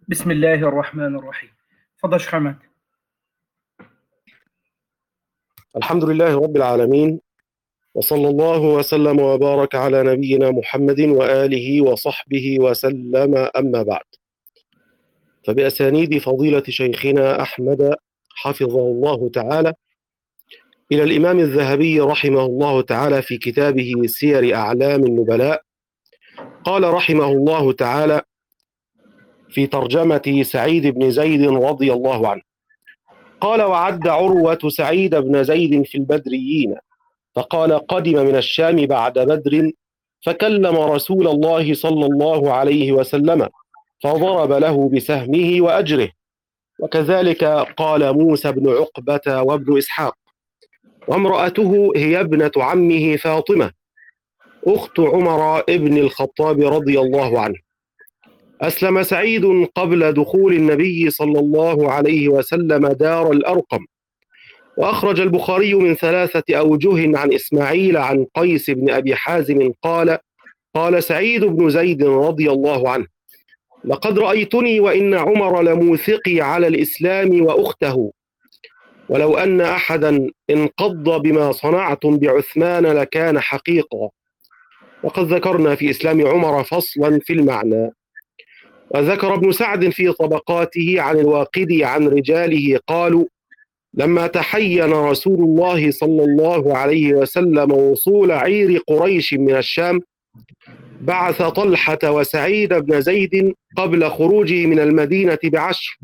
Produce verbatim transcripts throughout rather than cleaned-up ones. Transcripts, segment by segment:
بسم الله الرحمن الرحيم. تفضل شيخ عماد. الحمد لله رب العالمين، وصلى الله وسلم وبارك على نبينا محمد وآله وصحبه وسلم، أما بعد. فبأسانيد فضيلة شيخنا أحمد حفظه الله تعالى إلى الإمام الذهبي رحمه الله تعالى في كتابه سير أعلام النبلاء، قال رحمه الله تعالى في ترجمة سعيد بن زيد رضي الله عنه، قال: وعد عروة سعيد بن زيد في البدريين، فقال: قدم من الشام بعد بدر، فكلم رسول الله صلى الله عليه وسلم، فضرب له بسهمه وأجره. وكذلك قال موسى بن عقبة وابن إسحاق. وامرأته هي ابنة عمه فاطمة أخت عمر ابن الخطاب رضي الله عنه. أسلم سعيد قبل دخول النبي صلى الله عليه وسلم دار الأرقم. وأخرج البخاري من ثلاثة أوجه عن إسماعيل عن قيس بن أبي حازم قال: قال سعيد بن زيد رضي الله عنه: لقد رأيتني وإن عمر لموثقي على الإسلام وأخته، ولو أن أحدا انقض بما صنعتم بعثمان لكان حقيقا. وقد ذكرنا في إسلام عمر فصلا في المعنى. وذكر ابن سعد في طبقاته عن الواقدي عن رجاله قالوا: لما تحين رسول الله صلى الله عليه وسلم وصول عير قريش من الشام، بعث طلحة وسعيد بن زيد قبل خروجه من المدينة بعشر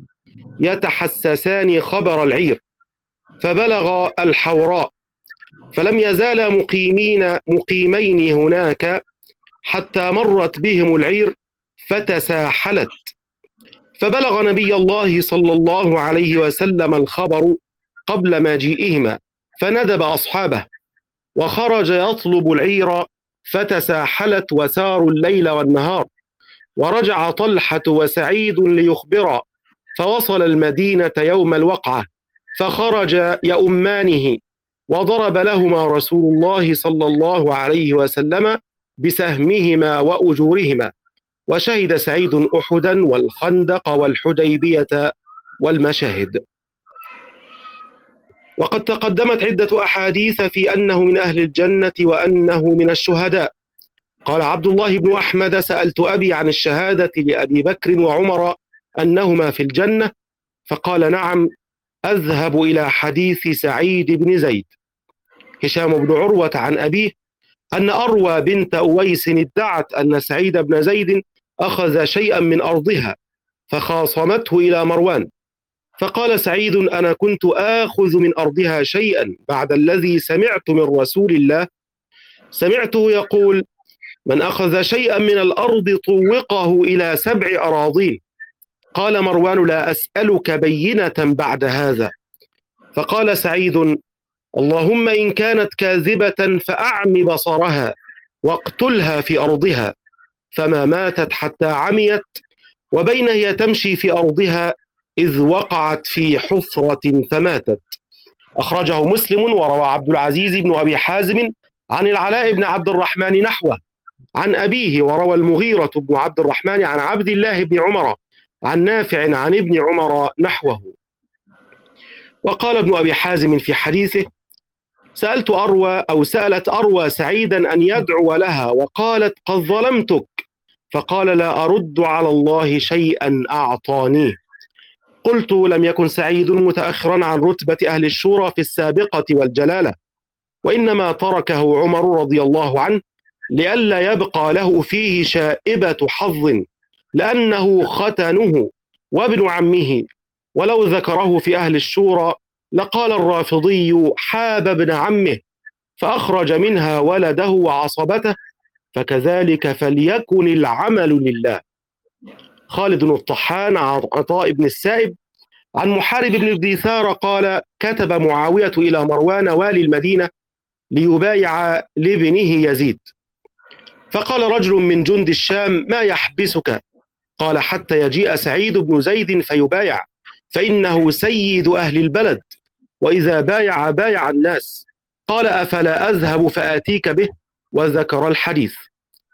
يتحسسان خبر العير، فبلغ الحوراء، فلم يزالا مقيمين مقيمين هناك حتى مرت بهم العير فتساحلت، فبلغ نبي الله صلى الله عليه وسلم الخبر قبل مجيئهما، فندب أصحابه وخرج يطلب العير، فتساحلت وساروا الليل والنهار. ورجع طلحة وسعيد ليخبرا، فوصل المدينة يوم الوقعة، فخرج يؤمانه، وضرب لهما رسول الله صلى الله عليه وسلم بسهمهما وأجورهما. وشهد سعيد أحدا والخندق والحديبية والمشاهد. وقد تقدمت عدة أحاديث في أنه من أهل الجنة وأنه من الشهداء. قال عبد الله بن أحمد: سألت أبي عن الشهادة لأبي بكر وعمر أنهما في الجنة، فقال: نعم، أذهب إلى حديث سعيد بن زيد. هشام بن عروة عن أبيه أن أروى بنت أويس ادعت أن سعيد بن زيد أخذ شيئا من أرضها، فخاصمته إلى مروان، فقال سعيد: أنا كنت آخذ من أرضها شيئا بعد الذي سمعت من رسول الله، سمعته يقول: من أخذ شيئا من الأرض طوقه إلى سبع أراضين. قال مروان: لا أسألك بينة بعد هذا. فقال سعيد: اللهم إن كانت كاذبة فأعم بصرها واقتلها في أرضها. فما ماتت حتى عميت، وبين هي تمشي في أرضها إذ وقعت في حفرة فماتت. أخرجه مسلم. وروى عبد العزيز بن أبي حازم عن العلاء بن عبد الرحمن نحوه عن أبيه. وروى المغيرة بن عبد الرحمن عن عبد الله بن عمر عن نافع عن ابن عمر نحوه. وقال ابن أبي حازم في حديثه: سألت أروى أو سألت أروى سعيدا أن يدعو لها، وقالت: قد ظلمتك، فقال: لا أرد على الله شيئا أعطانيه. قلت: لم يكن سعيد متأخرا عن رتبة أهل الشورى في السابقة والجلالة، وإنما تركه عمر رضي الله عنه لئلا يبقى له فيه شائبة حظ، لأنه ختنه وابن عمه، ولو ذكره في أهل الشورى لقال الرافضي: حاب ابن عمه، فأخرج منها ولده وعصبته، فكذلك فليكن العمل لله. خالد الطحان عن عطاء بن السائب عن محارب بن الديثار قال: كتب معاوية إلى مروان والي المدينة ليبايع لابنه يزيد، فقال رجل من جند الشام: ما يحبسك؟ قال: حتى يجيء سعيد بن زيد فيبايع، فإنه سيد أهل البلد، وإذا بايع بايع الناس. قال: أفلا أذهب فآتيك به؟ وذكر الحديث.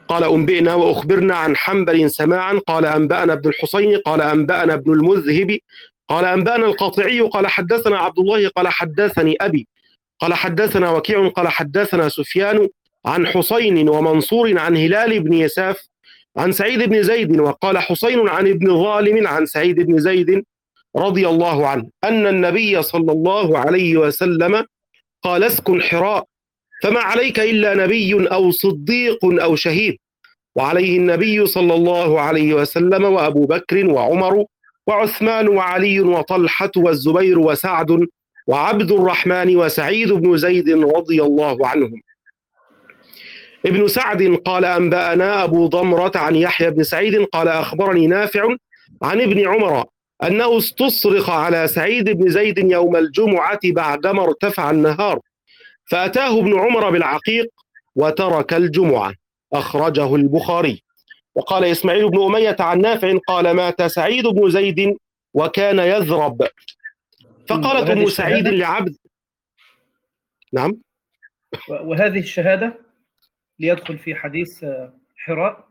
قال أنبئنا وأخبرنا عن حنبل سماعا قال أنبأنا ابن الحسين قال أنبأنا ابن المذهب قال أنبأنا القاطعي قال حدثنا عبد الله قال حدثني أبي قال حدثنا وكيع قال حدثنا سفيان عن حسين ومنصور عن هلال بن يساف عن سعيد بن زيد وقال حسين عن ابن ظالم عن سعيد بن زيد رضي الله عنه أن النبي صلى الله عليه وسلم قال اسكن حراء فما عليك إلا نبي أو صديق أو شهيد، وعليه النبي صلى الله عليه وسلم وأبو بكر وعمر وعثمان وعلي وطلحة والزبير وسعد وعبد الرحمن وسعيد بن زيد رضي الله عنهم. ابن سعد قال أنبأنا أبو ضمرة عن يحيى بن سعيد قال أخبرني نافع عن ابن عمر أنه استصرخ على سعيد بن زيد يوم الجمعة بعدما ارتفع النهار، فأتاه ابن عمر بالعقيق وترك الجمعة، أخرجه البخاري. وقال إسماعيل بن أمية عن نافع قال مات سعيد بن زيد وكان يذرب، فقالت أم سعيد لعبد نعم. وهذه الشهادة ليدخل في حديث حراء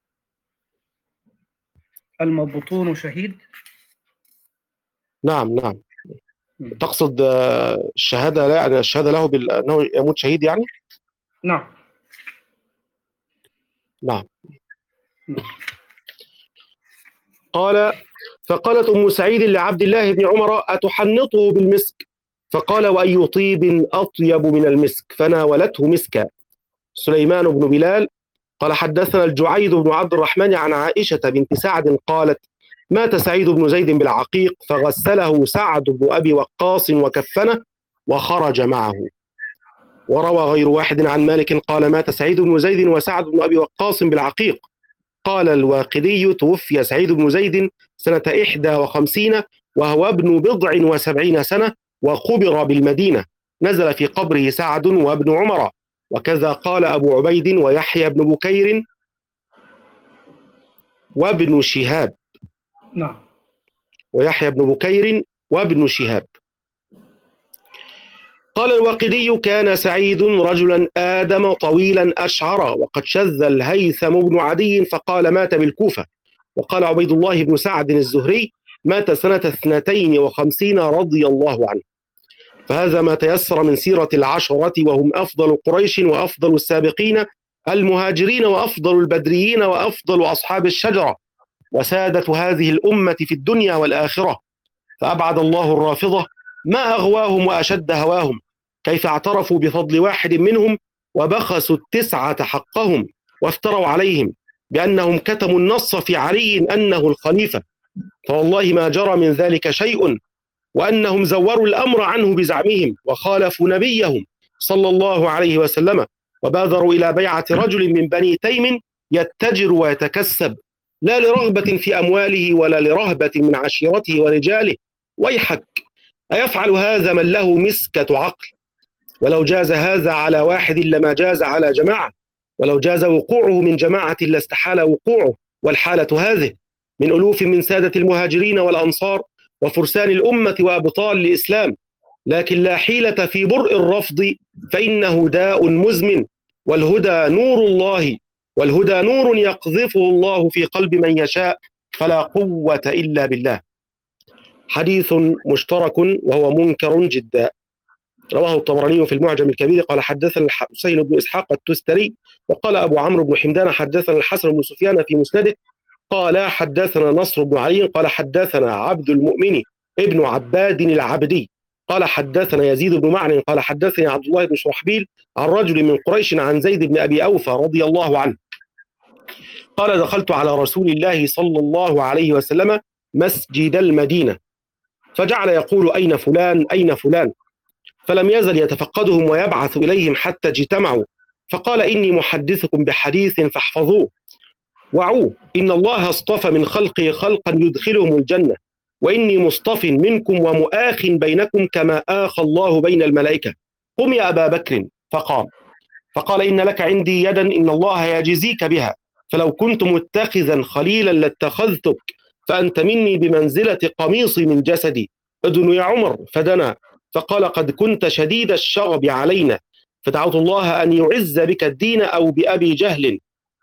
المبطون شهيد. نعم نعم. تقصد الشهادة لا يعني الشهادة له بأنه يموت شهيد يعني؟ نعم نعم. قال فقالت أم سعيد لعبد الله بن عمر أتحنطه بالمسك؟ فقال وأي طيب أطيب من المسك؟ فناولته مسكا. سليمان بن بلال قال حدثنا الجعيد بن عبد الرحمن عن عائشة بنت سعد قالت مات سعيد بن زيد بالعقيق فغسله سعد بن أبي وقاص وكفنه وخرج معه. وروى غير واحد عن مالك قال مات سعيد بن زيد وسعد بن أبي وقاص بالعقيق. قال الواقدي توفي سعيد بن زيد سنة إحدى وخمسين وهو ابن بضع وسبعين سنة وقبر بالمدينة، نزل في قبره سعد وابن عمر، وكذا قال أبو عبيد ويحيى بن بكير وابن شهاب. نعم. ويحيى بن بكير وابن شهاب. قال الواقدي كان سعيد رجلا آدم طويلا أشعر وقد شذ الهيثم بن عدي فقال مات بالكوفة. وقال عبيد الله بن سعد الزهري مات سنة اثنتين وخمسين رضي الله عنه. فهذا ما تيسر من سيرة العشرة وهم أفضل قريش وأفضل السابقين المهاجرين وأفضل البدريين وأفضل أصحاب الشجرة وسادة هذه الأمة في الدنيا والآخرة. فأبعد الله الرافضة ما أغواهم وأشد هواهم، كيف اعترفوا بفضل واحد منهم وبخسوا التسعة حقهم وافتروا عليهم بأنهم كتموا النص في علي أنه الخليفة، فوالله ما جرى من ذلك شيء، وأنهم زوروا الأمر عنه بزعمهم وخالفوا نبيهم صلى الله عليه وسلم وبادروا إلى بيعة رجل من بني تيم يتجر ويتكسب لا لرغبة في أمواله ولا لرهبة من عشيرته ورجاله. ويحك أيفعل هذا من له مسكة عقل؟ ولو جاز هذا على واحد لما جاز على جماعة، ولو جاز وقوعه من جماعة لاستحال وقوعه. والحالة هذه من ألوف من سادة المهاجرين والأنصار وفرسان الأمة وأبطال الإسلام، لكن لا حيلة في برء الرفض فإنه داء مزمن، والهدى نور الله، والهدى نور يقذفه الله في قلب من يشاء، فلا قوة إلا بالله. حديث مشترك وهو منكر جدا. رواه الطبراني في المعجم الكبير قال حدثنا الحسين بن إسحاق التستري وقال أبو عمرو بن حمدان حدثنا الحسن بن سفيان في مسنده قال حدثنا نصر بن علي قال حدثنا عبد المؤمن ابن عباد العبدي قال حدثنا يزيد بن معن قال حدثني عبد الله بن شرحبيل عن رجل من قريش عن زيد بن أبي أوفى رضي الله عنه قال دخلت على رسول الله صلى الله عليه وسلم مسجد المدينة فجعل يقول أين فلان أين فلان، فلم يزل يتفقدهم ويبعث إليهم حتى اجتمعوا، فقال إني محدثكم بحديث فاحفظوه وعوه، إن الله اصطفى من خلقه خلقا يدخلهم الجنة، وإني مصطف منكم ومؤاخ بينكم كما آخى الله بين الملائكة، قم يا أبا بكر. فقام فقال إن لك عندي يدا إن الله يجزيك بها، فلو كنت متخذا خليلا لاتخذتك، فأنت مني بمنزلة قميصي من جسدي، ادن يا عمر. فدنا فقال قد كنت شديد الشغب علينا، فدعوت الله أن يعز بك الدين أو بأبي جهل،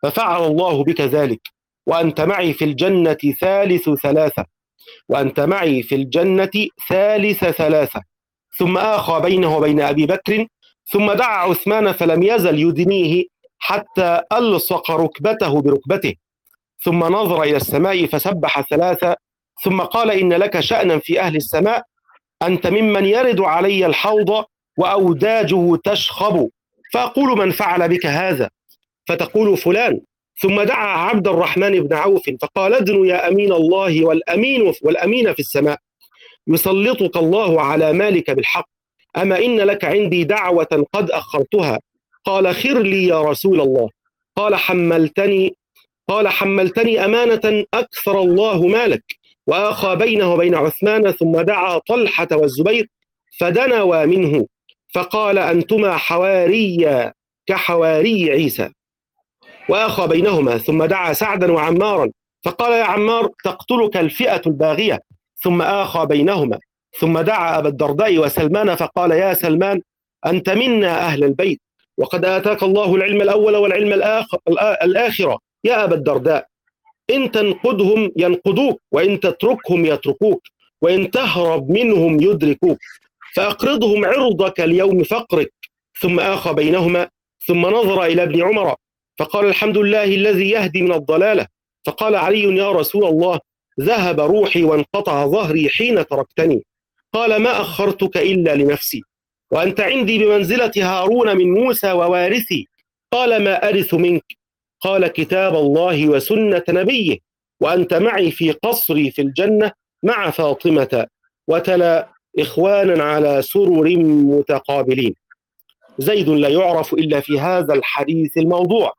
ففعل الله بك ذلك، وأنت معي في الجنة ثالث ثلاثة، وأنت معي في الجنة ثالث ثلاثة. ثم آخى بينه وبين أبي بكر، ثم دعا عثمان فلم يزل يدنيه حتى ألصق ركبته بركبته، ثم نظر إلى السماء فسبح ثلاثة، ثم قال: إن لك شأنا في أهل السماء، أنت ممن يرد علي الحوض وأوداجه تشخب، فأقول: من فعل بك هذا؟ فتقول: فلان. ثم دعا عبد الرحمن بن عوف فقال: ادن يا أمين الله والأمين والأمين في السماء، يسلطك الله على مالك بالحق، أما إن لك عندي دعوة قد أخرتها. قال: خر لي يا رسول الله. قال: حملتني قال حملتني أمانة أكثر الله مالك. وآخى بينه وبين عثمان، ثم دعا طلحة والزبير فدنوا منه، فقال: أنتما حواري كحواري عيسى. وآخى بينهما، ثم دعا سعدا وعمارا فقال: يا عمار، تقتلك الفئة الباغية. ثم آخى بينهما، ثم دعا أبا الدرداء وسلمان فقال: يا سلمان، أنت منا أهل البيت، وقد آتاك الله العلم الأول والعلم الآخرة يا أبا الدرداء، إن تنقدهم ينقدوك، وإن تتركهم يتركوك، وإن تهرب منهم يدركوك، فأقرضهم عرضك اليوم فقرك. ثم آخى بينهما، ثم نظر إلى ابن عمر فقال: الحمد لله الذي يهدي من الضلالة. فقال علي: يا رسول الله، ذهب روحي وانقطع ظهري حين تركتني. قال: ما أخرتك إلا لنفسي، وأنت عندي بمنزلة هارون من موسى ووارثي. قال: ما أرث منك؟ قال: كتاب الله وسنة نبيه، وأنت معي في قصري في الجنة مع فاطمة. وتلا: إخوانا على سرر متقابلين. زيد لا يعرف إلا في هذا الحديث الموضوع.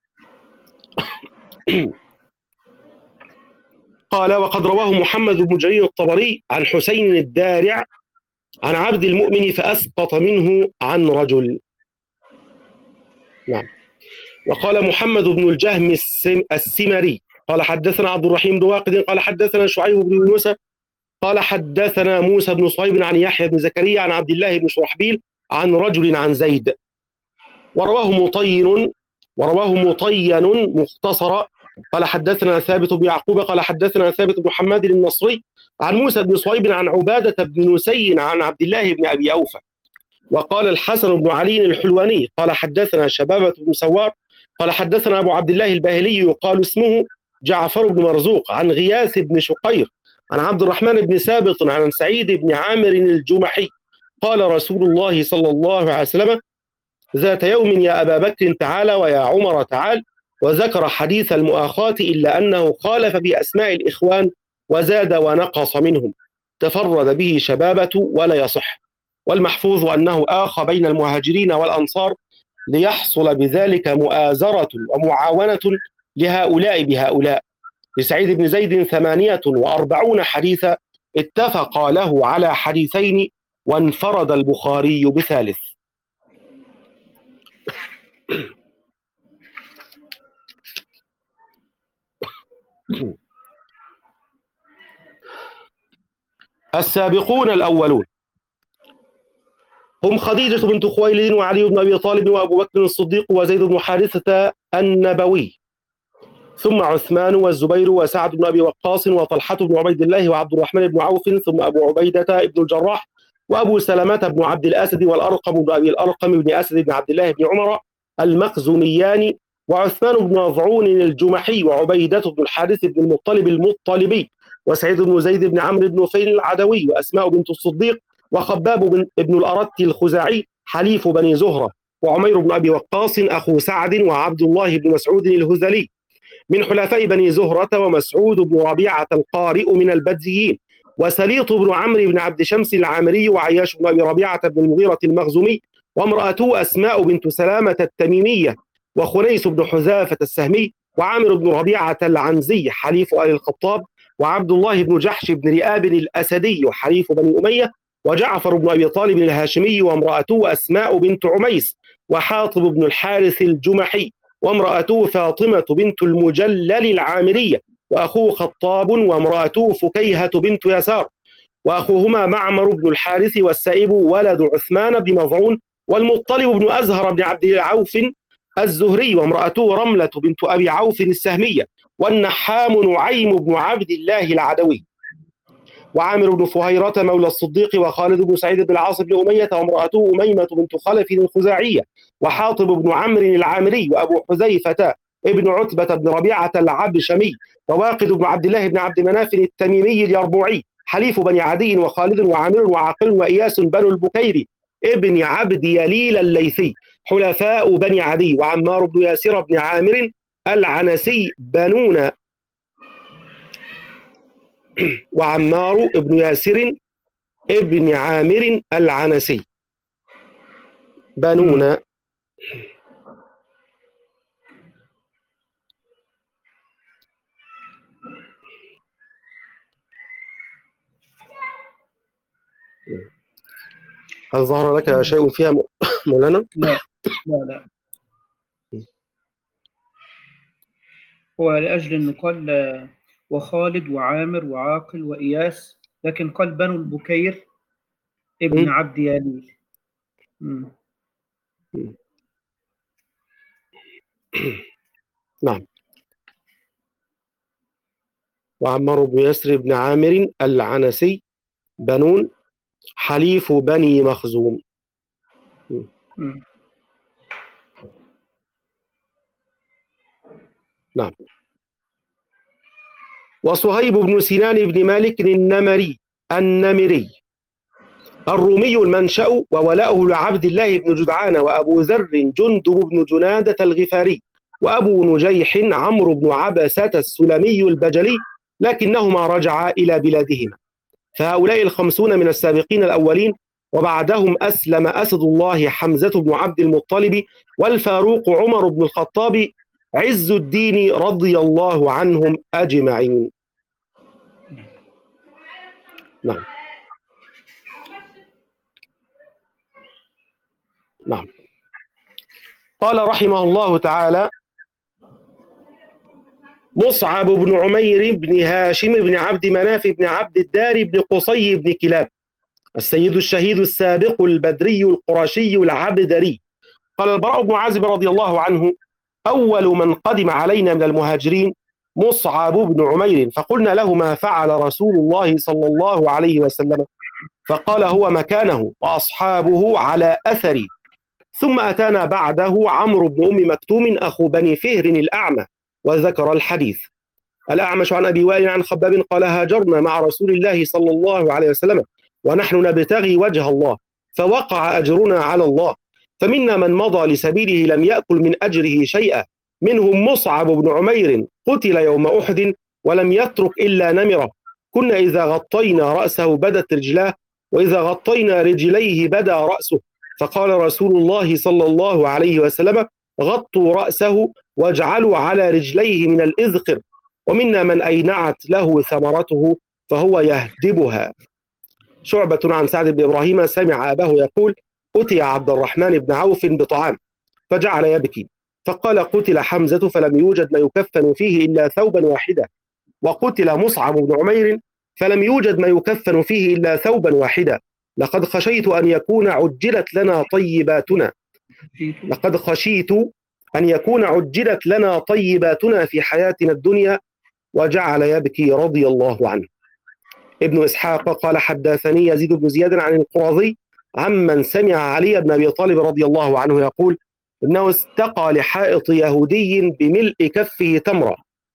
قال: وقد رواه محمد بن جرير الطبري عن حسين الدارع عن عبد المؤمن فأسقط منه عن رجل. نعم. وقال محمد بن الجهم السمري قال: حدثنا عبد الرحيم بن واقد قال: حدثنا شعيب بن موسى قال: حدثنا موسى بن صهيب عن يحيى بن زكريا عن عبد الله بن شرحبيل عن رجل عن زيد. ورواه مطين ورواه مطين مختصرا قال: حدثنا ثابت بن يعقوب قال: حدثنا ثابت بن حماد النصري عن موسى بن صهيب عن عبادة بن نسي عن عبد الله بن أبي أوفى. وقال الحسن بن علي الحلواني قال: حدثنا شبابة بن سوار قال: حدثنا أبو عبد الله الباهلي يقال اسمه جعفر بن مرزوق عن غياث بن شقير عن عبد الرحمن بن سابط عن سعيد بن عامر الجمحي قال: رسول الله صلى الله عليه وسلم: ذات يوم يا أبا بكر تعالى، ويا عمر تعال، وذكر حديث المؤاخاة إلا أنه خالف بأسماء الإخوان وزاد ونقص منهم، تفرد به شبابة ولا يصح. والمحفوظ أنه آخى بين المهاجرين والأنصار ليحصل بذلك مؤازرة ومعاونة لهؤلاء بهؤلاء. لسعيد بن زيد ثمانية وأربعون حديثا اتفق له على حديثين، وانفرد البخاري بثالث. السابقون الأولون هم خديجة بنت خويلد وعلي بن أبي طالب وأبو بكر الصديق وزيد بن حارثة النبوي، ثم عثمان والزبير وسعد بن أبي وقاص وطلحة بن عبيد الله وعبد الرحمن بن عوف، ثم أبو عبيدة بن الجراح وأبو سلمة بن عبد الأسد والأرقم بن أبي الأرقم بن أسد بن عبد الله بن عمر المخزوميان، وعثمان بن مظعون الجمحي، وعبيدة بن الحارث بن المطلب المطلبي، وسعيد بن زيد بن عمرو بن نفيل العدوي، وأسماء بنت الصديق، وخباب بن ابن الأرت الخزاعي حليف بني زهرة، وعمير بن أبي وقاص أخو سعد، وعبد الله بن مسعود الهذلي من حلفاء بني زهرة، ومسعود بن ربيعة القارئ من البدزيين، وسليط بن عمرو بن عبد شمس العامري، وعياش بن أبي ربيعة بن المغيرة المخزومي، وامرأته أسماء بنت سلامة التميمية، وخنيس بن حذافة السهمي، وعامر بن ربيعة العنزي حليف آل الخطاب، وعبد الله بن جحش بن رئاب الأسدي حليف بني أمية، وجعفر بن أبي طالب الهاشمي، وامرأته أسماء بنت عميس، وحاطب بن الحارث الجمحي، وامرأته فاطمة بنت المجلل العامرية، وأخوه خطاب، وامرأته فكيهة بنت يسار، وأخوهما معمر بن الحارث، والسائب ولد عثمان بن مظعون، والمطلب بن أزهر بن عبد عوف الزهري، وامرأته رملة بنت أبي عوف السهمية، والنحام نعيم بن عبد الله العدوي، وعامر بن فهيرة مولى الصديق، وخالد بن سعيد بن العاص بن أمية، وامرأته أميمة بنت خلف الخزاعية، وحاطب بن عمرو العامري، وأبو حذيفة ابن عتبة بن ربيعة العبشمي، وواقد بن عبد الله بن عبد مناف التميمي اليربوعي، حليف بني عدي، وخالد وعامر وعاقل وإياس بن البكيري ابن عبد يليل الليثي، حلفاء بني عدي، وعمار بن ياسر بن عامر العنسي بنون وعمار بن ياسر ابن عامر العنسي بنون. هل ظهر لك شيء فيها مولانا؟ لا لا لا، هو لأجل أنه قال وخالد وعامر وعاقل وإياس، لكن قال بنو البكير ابن م? عبد يليل. م. نعم. وعمار بن ياسر بن عامر العنسي بنون، حليف بني مخزوم. م. نعم. وصهيب بن سنان بن مالك النمري النمري الرومي المنشأ، وولاؤه لعبد الله بن جدعان، وأبو ذر جندب بن جنادة الغفاري، وأبو نجيح عمرو بن عبسة السلمي البجلي، لكنهما رجعا إلى بلادهما. فهؤلاء الخمسون من السابقين الأولين، وبعدهم أسلم أسد الله حمزة بن عبد المطلب، والفاروق عمر بن الخطاب عز الدين رضي الله عنهم أجمعين. نعم. نعم. قال رحمه الله تعالى: مصعب بن عمير بن هاشم بن عبد مناف بن عبد الدار بن قصي بن كلاب، السيد الشهيد السابق البدري القرشي العبدري. قال البراء بن عازب رضي الله عنه: أول من قدم علينا من المهاجرين مصعب بن عمير، فقلنا له: ما فعل رسول الله صلى الله عليه وسلم؟ فقال: هو مكانه وأصحابه على أثري. ثم أتانا بعده عمرو بن أم مكتوم أخو بني فهر الأعمى، وذكر الحديث. الأعمش عن أبي وائل عن خباب قال: هاجرنا مع رسول الله صلى الله عليه وسلم ونحن نبتغي وجه الله، فوقع أجرنا على الله، فمنا من مضى لسبيله لم يأكل من أجره شيئا، منهم مصعب بن عمير قتل يوم أحد ولم يترك إلا نمرة، كنا إذا غطينا رأسه بدت رجلاه، وإذا غطينا رجليه بدا رأسه، فقال رسول الله صلى الله عليه وسلم: غطوا رأسه واجعلوا على رجليه من الإذخر، ومنا من أينعت له ثمرته فهو يهدبها. شعبة عن سعد بن إبراهيم سمع أباه يقول: أتي عبد الرحمن بن عوف بطعام فجعل يبكي، فقال: قتل حمزة فلم يوجد ما يكفن فيه إلا ثوبا واحدا، وقتل مصعب بن عمير فلم يوجد ما يكفن فيه إلا ثوبا واحدا، لقد خشيت أن يكون عجلت لنا طيباتنا لقد خشيت أن يكون عجلت لنا طيباتنا في حياتنا الدنيا، وجعل يبكي رضي الله عنه. ابن إسحاق قال: حدثني يزيد بن زياد عن القرظي عمن سمع علي بن أبي طالب رضي الله عنه يقول: إنه استقى لحائط يهودي بملء كفه تمرة،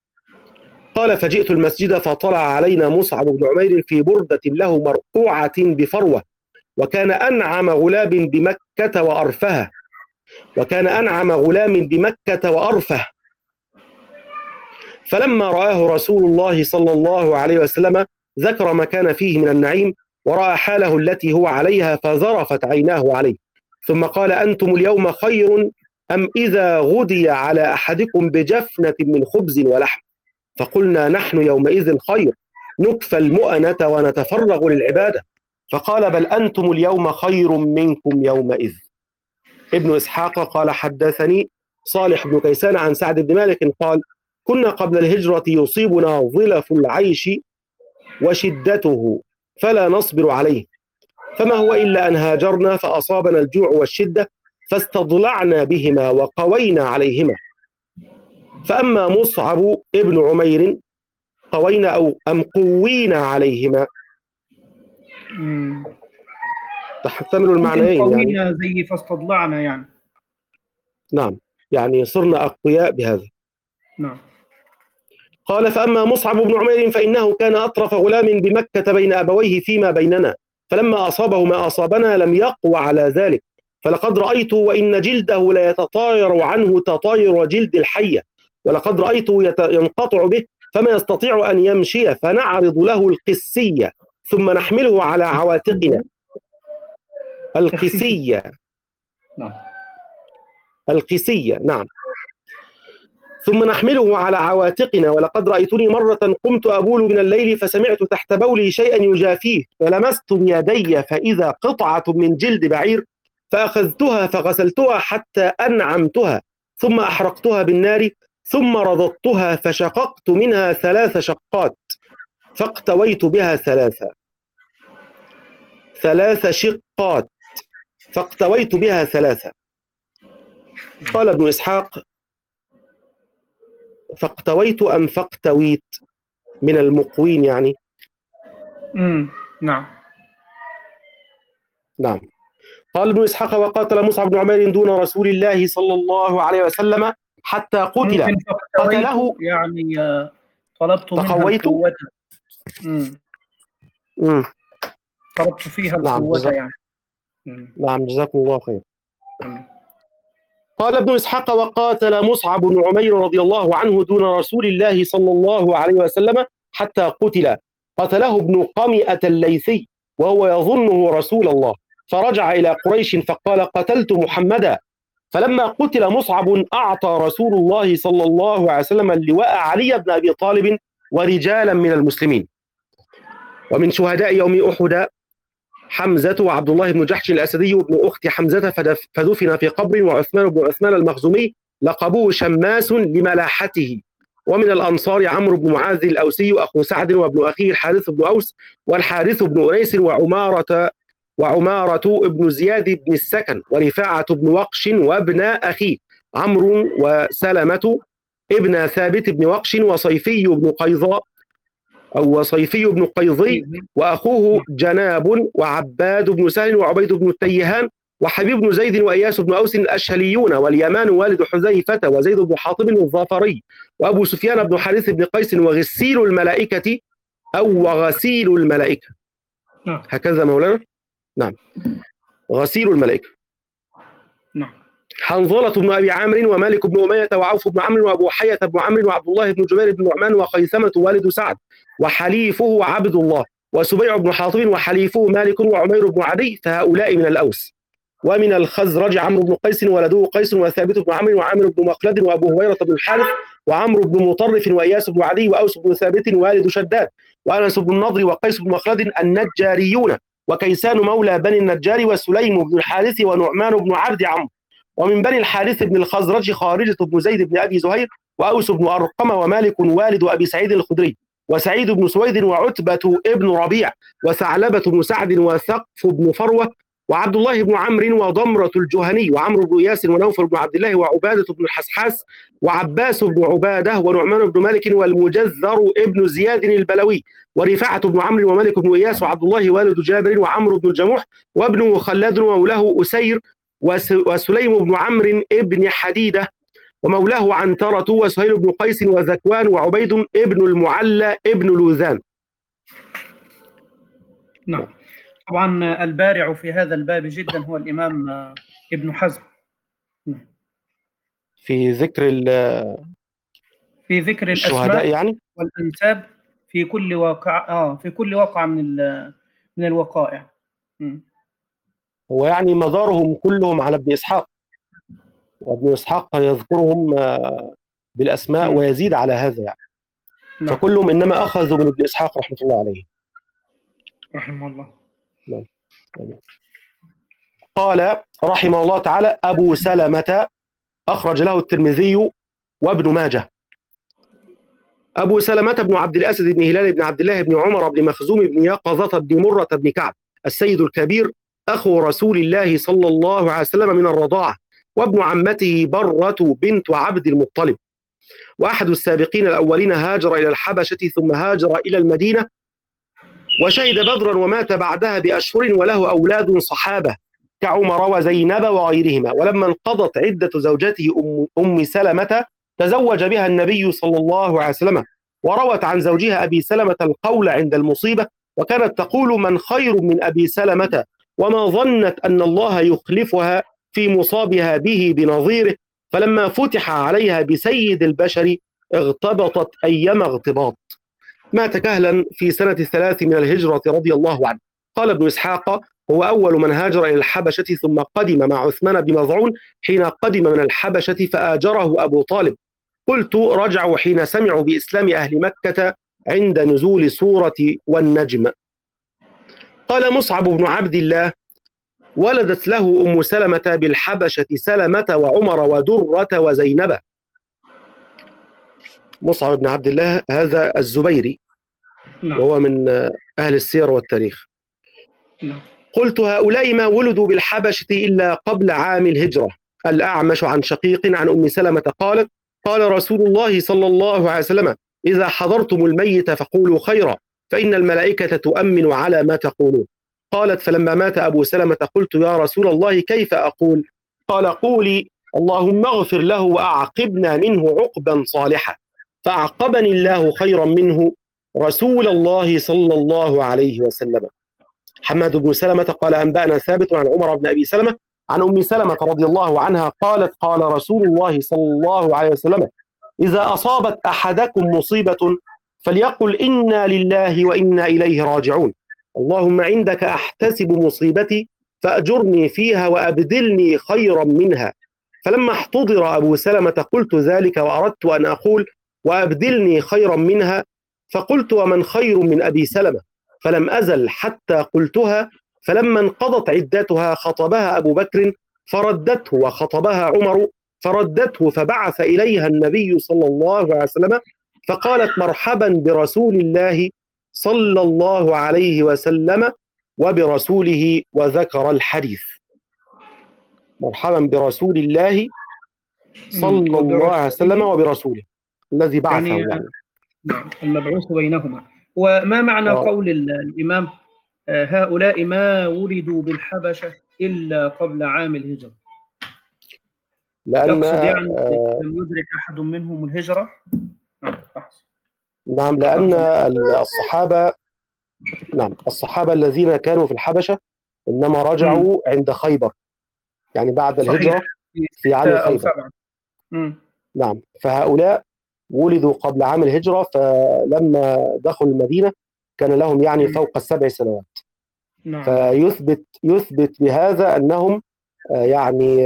قال: فجئت المسجد فطلع علينا مصعب بن عمير في بردة له مرقوعة بفروة، وكان أنعم غلام بمكة وأرفها وكان أنعم غلام بمكة وأرفه فلما رآه رسول الله صلى الله عليه وسلم ذكر ما كان فيه من النعيم، ورأى حاله التي هو عليها فذرفت عيناه عليه، ثم قال: أنتم اليوم خير أم إذا غدي على أحدكم بجفنة من خبز ولحم؟ فقلنا: نحن يومئذ خير، نكفى المؤنة ونتفرغ للعبادة. فقال: بل أنتم اليوم خير منكم يومئذ. ابن إسحاق قال: حدثني صالح بن كيسان عن سعد بن مالك قال: كنا قبل الهجرة يصيبنا ظلف العيش وشدته فلا نصبر عليه، فما هو إلا أن هاجرنا فأصابنا الجوع والشدة، فاستضلعنا بهما وقوينا عليهما. فأما مصعب ابن عمير قوينا أو أم قوينا عليهما، تحتمل المعنيين يعني. قوينا زي فاستضلعنا يعني. نعم، يعني صرنا أقوياء بهذا. نعم. قال فأما مصعب بن عمير فإنه كان أطرف غلام بمكة بين أبويه فيما بيننا، فلما أصابه ما أصابنا لم يقوى على ذلك، فلقد رأيت وإن جلده ليتطاير عنه تطاير جلد الحية، ولقد رأيته ينقطع به فما يستطيع أن يمشي، فنعرض له القسية ثم نحمله على عواتقنا. القسية نعم. القسية نعم. ثم نحمله على عواتقنا. ولقد رأيتني مرة قمت أبول من الليل فسمعت تحت بولي شيئا يجافيه، فلمست بيدي فإذا قطعة من جلد بعير، فأخذتها فغسلتها حتى أنعمتها، ثم أحرقتها بالنار، ثم رضضتها فشققت منها ثلاث شقات، فاقتويت بها ثلاثة ثلاث شقات فاقتويت بها ثلاثة. قال ابن إسحاق فاقتويت أم فاقتويت من المقوين يعني. امم نعم نعم. قال ابن إسحاق وقاتل مصعب بن عمير دون رسول الله صلى الله عليه وسلم حتى قتل. قتله يعني طلبت منها تقويت القوة. امم طلبت فيها القوة. نعم يعني مم. نعم جزاكم الله خير. مم. قال ابن إسحاق وقاتل مصعب بن عمير رضي الله عنه دون رسول الله صلى الله عليه وسلم حتى قتل. قتله ابن قمئة الليثي وهو يظنه رسول الله، فرجع إلى قريش فقال قتلت محمدا. فلما قتل مصعب أعطى رسول الله صلى الله عليه وسلم اللواء علي بن أبي طالب ورجالا من المسلمين. ومن شهداء يوم أحد حمزة وعبد الله بن جحش الأسدي وابن أخت حمزة فدفن في قبر، وعثمان بن عثمان المخزومي لقبوه شماس لملاحته. ومن الأنصار عمرو بن معاذ الأوسي أخو سعد وابن أخيه الحارث بن أوس والحارث بن أنيس وعمارة وعمارة ابن زياد بن السكن ورفاعة بن وقش وابن أخيه عمرو وسلمة ابن ثابت بن وقش وصيفي بن قيظاء أو وصيفي بن قيظي وأخوه جناب وعباد بن سهل وعبيد بن التيهان وحبيب بن زيد وإياس بن أوس الأشهليون واليمان والد حذيفة وزيد بن حاطب الظافري وأبو سفيان بن حارث بن قيس وغسيل الملائكة أو وغسيل الملائكة. هكذا مولانا. نعم غسيل الملائكة. نعم. حنظلة بن أبي عامر ومالك بن أمية وعوف بن عمرو وأبو حية بن عمرو وعبد الله بن جبير بن نعمان وخيثمة والد سعد وحليفه عبد الله وسبيع بن حاطب وحليفه مالك وعمير بن عدي، فهؤلاء من الأوس. ومن الخزرج عمرو بن قيس ولده قيس وثابت بن عمرو وعامر بن مخلد وأبو هريرة بن الحارث وعمرو بن مطرف وإياس بن عدي وأوس بن ثابت والد شداد وأنس بن النضر وقيس بن مخلد النجاريون وكيسان مولى بني النجار وسليم بن الحارث ونعمان بن عبد عمرو. ومن بني الحارث بن الخزرج خارجة بن زيد بن أبي زهير وأوس بن أرقم ومالك والد أبي سعيد الخدري وسعيد بن سويد وعتبة ابن ربيع وثعلبة بن سعد وثقف بن فروة وعبد الله بن عمرو وضمرة الجهني وعمرو بن ياس ونوفل بن عبد الله وعبادة بن الحسحاس وعباس بن عبادة ونعمان بن مالك والمجذر ابن زياد البلوي ورفاعة بن عمرو ومالك بن إياس وعبد الله والد جابر وعمرو بن الجموح وابنه خلاد ومولاه أسير وسليم بن عمرو ابن حديدة ومولاه عنترة وسهيل بن قيس وذكوان وعبيد ابن المعلى ابن لوذان. نعم. طبعا البارع في هذا الباب جدا هو الإمام ابن حزم في ذكر في ذكر الشهداء يعني والأنساب في كل واقع اه في كل واقع من من الوقائع. م. هو يعني مدارهم كلهم على ابن إسحاق، وابن إسحاق يذكرهم بالأسماء م. ويزيد على هذا يعني. نعم. فكلهم إنما أخذوا من ابن إسحاق رحمة الله عليه رحمه الله. نعم. قال رحمه الله تعالى أبو سلمة أخرج له الترمذي وابن ماجه. أبو سلمة بن عبد الأسد بن هلال بن عبد الله بن عمر بن مخزوم بن يقظة بن مرة بن كعب السيد الكبير أخو رسول الله صلى الله عليه وسلم من الرضاعة، وابن عمته برة بنت عبد المطلب، وأحد السابقين الأولين هاجر إلى الحبشة ثم هاجر إلى المدينة، وشهد بدرا ومات بعدها بأشهر، وله أولاد صحابة كعمر وزينب وغيرهما. ولما انقضت عدة زوجته أم, أم سلمة تزوج بها النبي صلى الله عليه وسلم، وروت عن زوجها أبي سلمة القول عند المصيبة، وكانت تقول: من خير من أبي سلمة، وما ظنت أن الله يخلفها في مصابها به بنظيره، فلما فتح عليها بسيد البشر اغتبطت أيما اغتباط. مات كهلا في سنة الثلاث من الهجرة رضي الله عنه. قال ابن إسحاق: هو أول من هاجر إلى الحبشة، ثم قدم مع عثمان بمظعون حين قدم من الحبشة فآجره أبو طالب. قلت: رجعوا حين سمعوا بإسلام أهل مكة عند نزول سورة والنجم. قال مصعب بن عبد الله: ولدت له أم سلمة بالحبشة سلمة وعمر ودرة وزينب. مصعب بن عبد الله هذا الزبيري، نعم. وهو من أهل السير والتاريخ. نعم. قلت: هؤلاء ما ولدوا بالحبشة إلا قبل عام الهجرة. الأعمش عن شقيق عن أم سلمة قالت: قال رسول الله صلى الله عليه وسلم: إذا حضرتم الميت فقولوا خيرا، فإن الملائكة تؤمن على ما تقولون. قالت: فلما مات أبو سلمة قلت: يا رسول الله كيف أقول؟ قال: قولي: اللهم اغفر له وأعقبنا منه عقبا صالحا. فأعقبني الله خيرا منه رسول الله صلى الله عليه وسلم. حماد بن سلمة قال: أنبأنا ثابت عن عمر بن أبي سلمة عن أم سلمة رضي الله عنها قالت: قال رسول الله صلى الله عليه وسلم: إذا أصابت أحدكم مصيبة فليقل إنا لله وإنا إليه راجعون، اللهم عندك أحتسب مصيبتي فأجرني فيها وأبدلني خيرا منها. فلما احتضر أبو سلمة قلت ذلك، وأردت أن أقول: وأبدلني خيرا منها، فقلت: ومن خير من أبي سلمة؟ فلم أزل حتى قلتها. فلما انقضت عدتها خطبها أبو بكر فردته، وخطبها عمر فردته، فبعث إليها النبي صلى الله عليه وسلم فقالت: مرحبا برسول الله صلى الله عليه وسلم وبرسوله، وذكر الحديث. مرحبا برسول الله صلى الله عليه وسلم وبرسوله الذي بعثه. يعني, يعني. نعم، المبعوث بينهما. وما معنى آه. قول الإمام: هؤلاء ما ولدوا بالحبشة إلا قبل عام الهجرة؟ لأن يقصد يعني آه لم يدرك أحد منهم الهجرة؟ نعم، لأن الصحابة نعم الصحابة الذين كانوا في الحبشة إنما رجعوا م. عند خيبر، يعني بعد الهجرة في عام خيبر. نعم، فهؤلاء ولدوا قبل عام الهجرة، فلما دخلوا المدينة كان لهم يعني فوق السبع سنوات. نعم. فيثبت يثبت بهذا أنهم يعني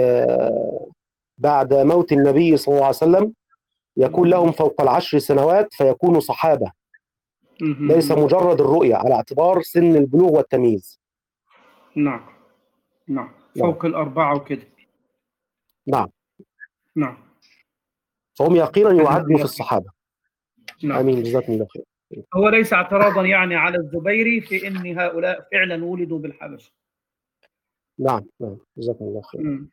بعد موت النبي صلى الله عليه وسلم يكون لهم فوق العشر سنوات، فيكونوا صحابة، ليس مجرد الرؤية، على اعتبار سن البلوغ والتمييز. نعم نعم فوق نعم. الأربعة وكده. نعم نعم فهم يقينا يعدوا في الصحابة. نعم. آمين، جزاكم الله خير. هو ليس اعتراضا يعني على الزبيري في أن هؤلاء فعلا ولدوا بالحبشة. نعم نعم جزاكم الله خير. نعم.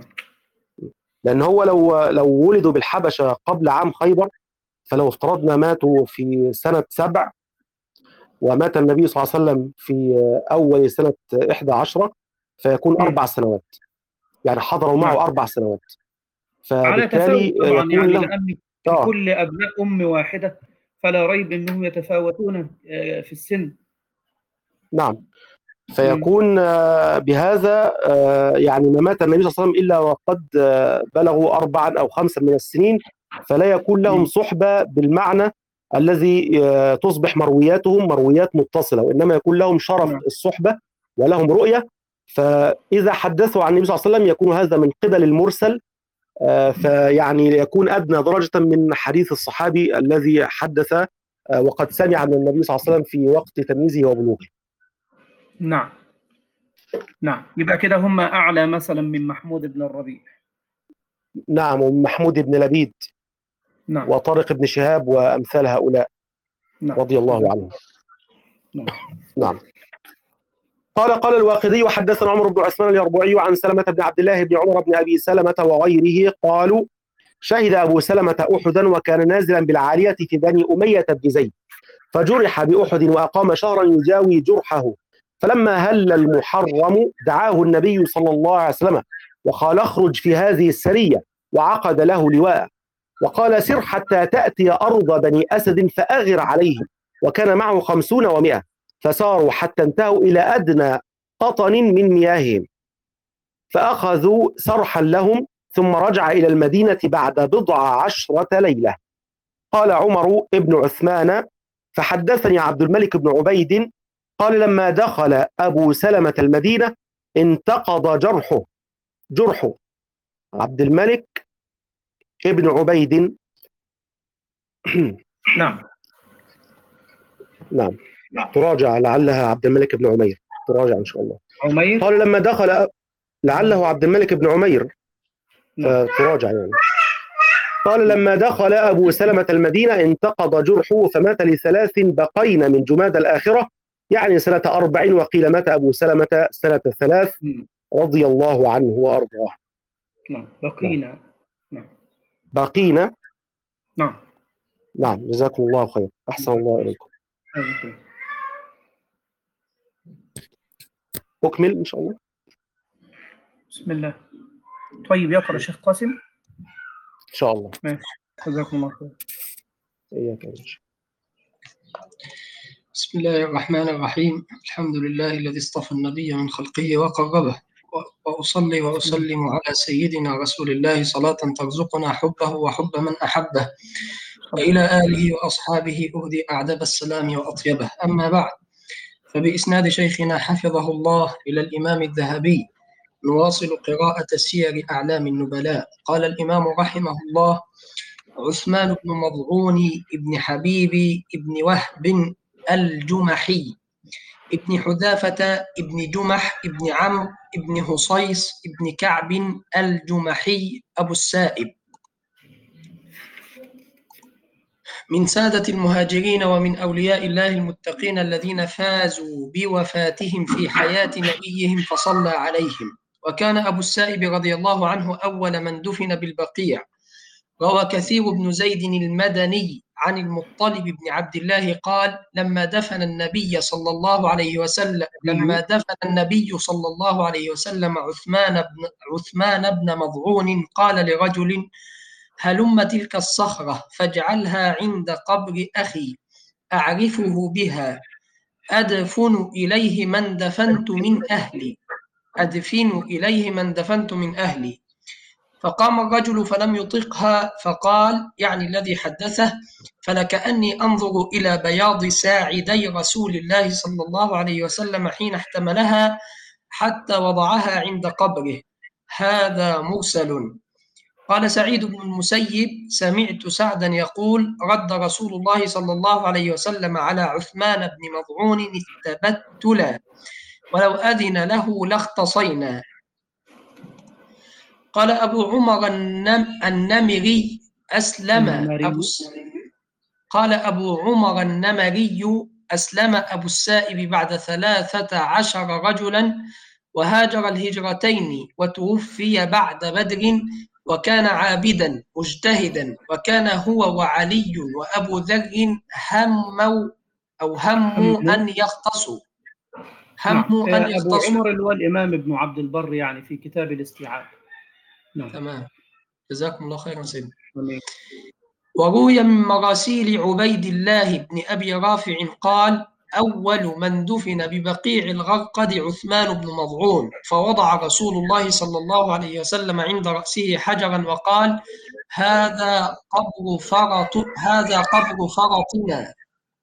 لأن هو لو لو ولدوا بالحبشة قبل عام خيبر، فلو افترضنا ماتوا في سنة سبع ومات النبي صلى الله عليه وسلم في أول سنة إحدى عشرة، فيكون م. أربع سنوات، يعني حضروا معه نعم. أربع سنوات. فبالتالي يكون يعني لهم لأن في آه. كل أبناء أم واحدة، فلا ريب أنهم يتفاوتون في السن. نعم، فيكون بهذا يعني ما مات النبي صلى الله عليه وسلم إلا وقد بلغوا أربعا أو خمسا من السنين، فلا يكون لهم صحبة بالمعنى الذي تصبح مروياتهم مرويات متصلة، وإنما يكون لهم شرف الصحبة ولهم رؤية. فإذا حدثوا عن النبي صلى الله عليه وسلم يكون هذا من قبل المرسل، فيعني يكون أدنى درجة من حديث الصحابي الذي حدث وقد سمع من النبي صلى الله عليه وسلم في وقت تمييزه وبلوغه. نعم نعم يبقى كده هم أعلى مثلا من محمود بن الربيع. نعم، ومحمود بن لبيد. نعم. وطارق بن شهاب وأمثال هؤلاء. نعم. رضي الله عنهم. نعم. نعم قال قال الواقدي وحدثنا عمر بن عثمان اليربوعي عن سلمة بن عبد الله بن عمر بن أبي سلمة وغيره قالوا شهد أبو سلمة أحدا وكان نازلا بالعالية في بني أمية بن زيد فجرح بأحد وأقام شهرا يجاوي جرحه، فلما هل المحرم دعاه النبي صلى الله عليه وسلم وقال اخرج في هذه السرية وعقد له لواء وقال سر حتى تأتي أرض بني أسد فأغر عليهم، وكان معه خمسون ومئة فساروا حتى انتهوا إلى أدنى قطن من مياههم فأخذوا سرحا لهم ثم رجع إلى المدينة بعد بضع عشرة ليلة. قال عمر ابن عثمان فحدثني عبد الملك بن عبيد قال لما دخل أبو سلمة المدينة انتقض جرحه جرحه عبد الملك ابن عبيد نعم نعم تراجع لعلها عبد الملك بن عمير، تراجع إن شاء الله. عمير قال لما دخل لعله عبد الملك بن عمير آه تراجع يعني. قال لما دخل أبو سلمة المدينة انتقض جرحه فمات لثلاث بقين من جماد الآخرة يعني سنة أربع، وقيل مات أبو سلمة سنة ثلاث رضي الله عنه وأرضاه. نعم بقينا نعم بقينا نعم نعم جزاكم الله خير، أحسن الله إليكم. أكمل إن شاء الله. بسم الله. طيب يقرأ الشيخ قاسم إن شاء الله. ماشي جزاكم الله خير. إياك يا شيخ. بسم الله الرحمن الرحيم. الحمد لله الذي اصطفى النبي من خلقه وقربه، وأصلي وأسلم على سيدنا رسول الله صلاة ترزقنا حبه وحب من أحبه، وإلى آله وأصحابه أهدي أعدب السلام وأطيبه. أما بعد، فبإسناد شيخنا حفظه الله إلى الإمام الذهبي نواصل قراءة سير أعلام النبلاء. قال الإمام رحمه الله: عثمان بن مضعون ابن حبيب ابن وهب الجمحي ابن حذافة ابن جمح ابن عمرو ابن هصيص ابن كعب الجمحي أبو السائب، من سادة المهاجرين ومن أولياء الله المتقين الذين فازوا بوفاتهم في حياة نبيهم فصلى عليهم. وكان أبو السائب رضي الله عنه أول من دفن بالبقيع. روى كثير بن زيد المدني عن المطلب بن عبد الله قال: لما دفن النبي صلى الله عليه وسلم لما دفن النبي صلى الله عليه وسلم عثمان بن عثمان بن مضعون قال لرجل: هلم تلك الصخرة فاجعلها عند قبر أخي أعرفه بها أدفن إليه من دفنت من أهلي أدفن إليه من دفنت من أهلي. فقام الرجل فلم يطقها فقال، يعني الذي حدثه: فلكأني أنظر إلى بياض ساعدي رسول الله صلى الله عليه وسلم حين احتملها حتى وضعها عند قبره. هذا مرسل. قال سعيد بن المسيب: سمعت سعدا يقول: رد رسول الله صلى الله عليه وسلم على عثمان بن مضعون التبتل، ولو أذن له لاختصينا. قال أبو عمر النم النمري أسلم أبو قال أبو عمر النمري أسلم أبو السائب بعد ثلاثة عشر رجلا، وهاجر الهجرتين، وتوفي بعد بدر، وكان عابدا مجتهدا، وكان هو وعلي وأبو ذر هموا أو هموا أن يختصوا هموا نعم. أن يختصوا. أبو عمر اللي هو الإمام ابن عبد البر يعني في كتاب الاستيعاب. نعم. تمام، جزاكم الله خيرا سيدنا. وروي من مراسيل عبيد الله بن أبي رافع قال: أول من دفن ببقيع الغرقد عثمان بن مضعون، فوضع رسول الله صلى الله عليه وسلم عند رأسه حجرا وقال: هذا قبر فرط هذا قبر فرطنا.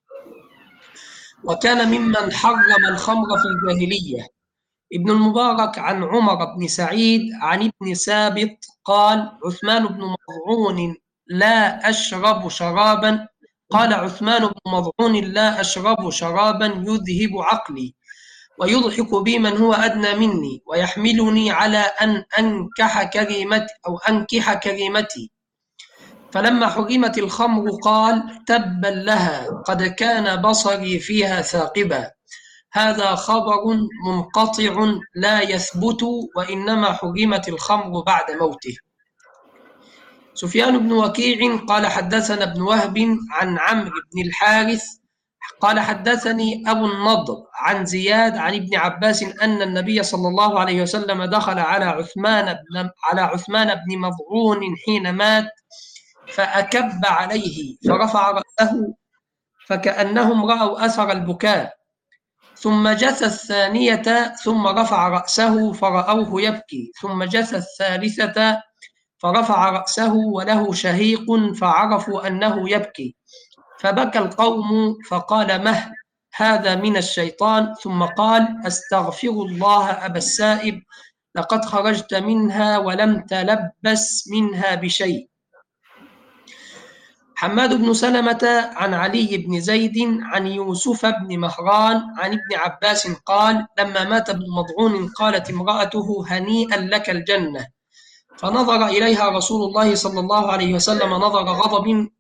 وكان ممن حرم الخمر في الجاهلية. ابن المبارك عن عمر بن سعيد عن ابن ثابت قال: عثمان بن مضعون لا أشرب شرابا قال عثمان بن مضعون لا أشرب شرابا يذهب عقلي ويضحك بي من هو أدنى مني ويحملني على أن أنكح كريمتي أو أنكح كريمتي. فلما حرمت الخمر قال: تبا لها، قد كان بصري فيها ثاقبا. هذا خبر منقطع لا يثبت، وإنما حرمت الخمر بعد موته. سفيان بن وكيع قال حدثنا ابن وهب عن عمرو بن الحارث قال حدثني أبو النضر عن زياد عن ابن عباس أن النبي صلى الله عليه وسلم دخل على عثمان بن على عثمان بن مظعون حين مات فأكب عليه فرفع رأسه فكأنهم رأوا أثر البكاء، ثم جثى الثانية ثم رفع رأسه فرأوه يبكي، ثم جثى الثالثة فرفع رأسه وله شهيق فعرفوا أنه يبكي، فبكى القوم فقال مه هذا من الشيطان، ثم قال أستغفر الله أبا السائب لقد خرجت منها ولم تلبس منها بشيء. حماد بن سلمة عن علي بن زيد عن يوسف بن مهران عن ابن عباس قال لما مات ابن مضعون قالت امرأته هنيئا لك الجنة، فنظر إليها رسول الله صلى الله عليه وسلم نظر غضب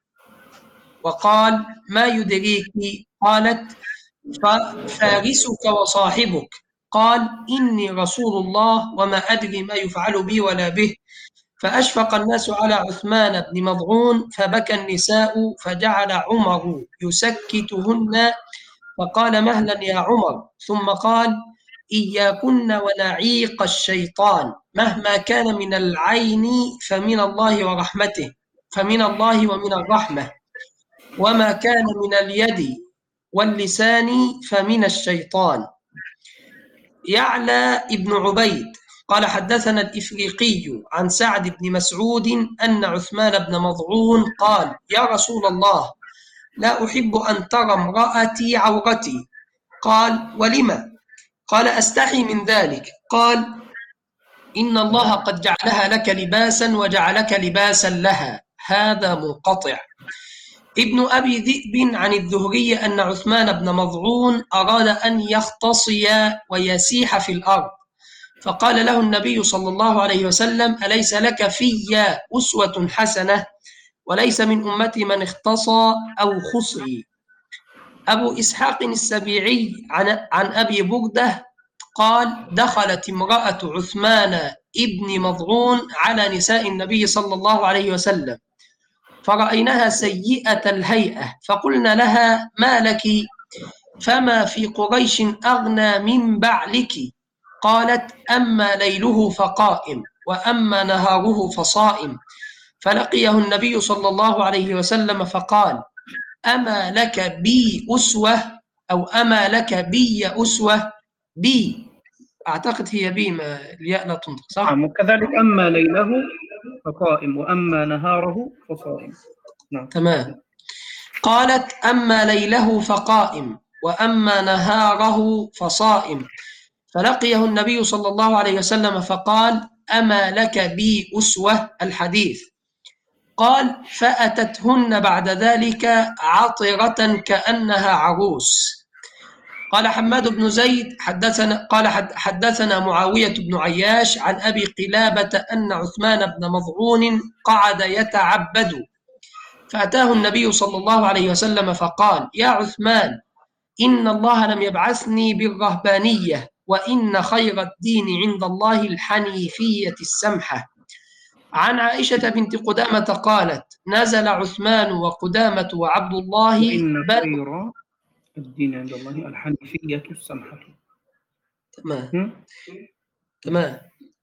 وقال ما يدريك؟ قالت فارسك وصاحبك. قال إني رسول الله وما أدري ما يفعل بي ولا به. فأشفق الناس على عثمان بن مضعون فبكى النساء، فجعل عمر يسكتهن فقال مهلا يا عمر، ثم قال إياكن ونعيق الشيطان، مهما كان من العين فمن الله ورحمته فمن الله ومن الرحمة، وما كان من اليد واللسان فمن الشيطان. يعلى ابن عبيد قال حدثنا الإفريقي عن سعد بن مسعود أن عثمان بن مضعون قال يا رسول الله لا أحب أن ترى امرأتي عورتي. قال ولم؟ قال أستحي من ذلك. قال إن الله قد جعلها لك لباسا وجعلك لباسا لها. هذا منقطع. ابن أبي ذئب عن الذهري أن عثمان بن مضعون أراد أن يختصي ويسيح في الأرض، فقال له النبي صلى الله عليه وسلم أليس لك في أسوة حسنة؟ وليس من أمتي من اختصى أو خصي. أبو إسحاق السبيعي عن, عن أبي بردة قال دخلت امرأة عثمان ابن مضعون على نساء النبي صلى الله عليه وسلم فرأيناها سيئة الهيئة، فقلنا لها ما لك؟ فما في قريش أغنى من بعلك. قالت أما ليله فقائم وأما نهاره فصائم. فلقيه النبي صلى الله عليه وسلم فقال أما لك بي أسوة أو أما لك بي أسوة؟ بي أعتقد هي بي، ما الياء لا تنطق صح؟ نعم، وكذلك أما ليله فقائم وأما نهاره فصائم. نعم تمام. قالت أما ليله فقائم وأما نهاره فصائم. فلقيه النبي صلى الله عليه وسلم فقال أما لك بي أسوة؟ الحديث. قال فأتتهن بعد ذلك عطرة كأنها عروس. قال حماد بن زيد حدثنا قال حدثنا معاوية بن عياش عن أبي قلابة أن عثمان بن مضعون قعد يتعبد، فأتاه النبي صلى الله عليه وسلم فقال يا عثمان إن الله لم يبعثني بالرهبانية، وإن خير الدين عند الله الحنيفية السمحة. عن عائشة بنت قدامة قالت نزل عثمان وقدامة وعبد الله وإن خير الدين عند الله الحنيفية السمحة. تمام تمام.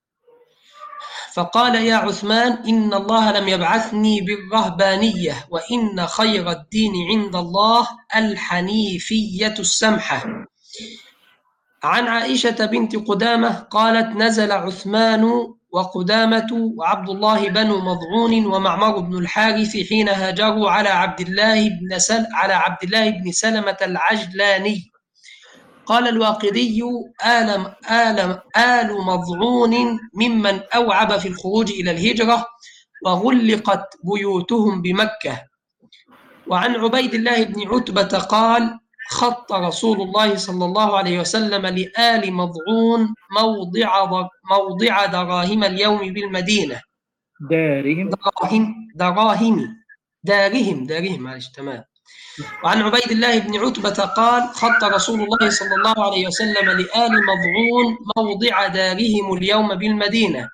فقال يا عثمان إن الله لم يبعثني بالرهبانية، وإن خير الدين عند الله الحنيفية السمحة. عن عائشة بنت قدامة قالت نزل عثمان وقدامة وعبد الله بن مضعون ومعمر بن الحارث حين هاجروا على عبد الله بن سل على عبد الله بن سلمة العجلاني. قال الواقدي آل آل آل مضعون ممن أوعب في الخروج إلى الهجرة وغلقت بيوتهم بمكة. وعن عبيد الله بن عتبة قال خط رسول الله صلى الله عليه وسلم لآل مضعون موضع موضع دراهم اليوم بالمدينة. دارهم دراهم دراهم دارهم دارهم معلش تمام وعن عبيد الله بن عتبة قال خط رسول الله صلى الله عليه وسلم لآل مضعون موضع دارهم اليوم بالمدينة،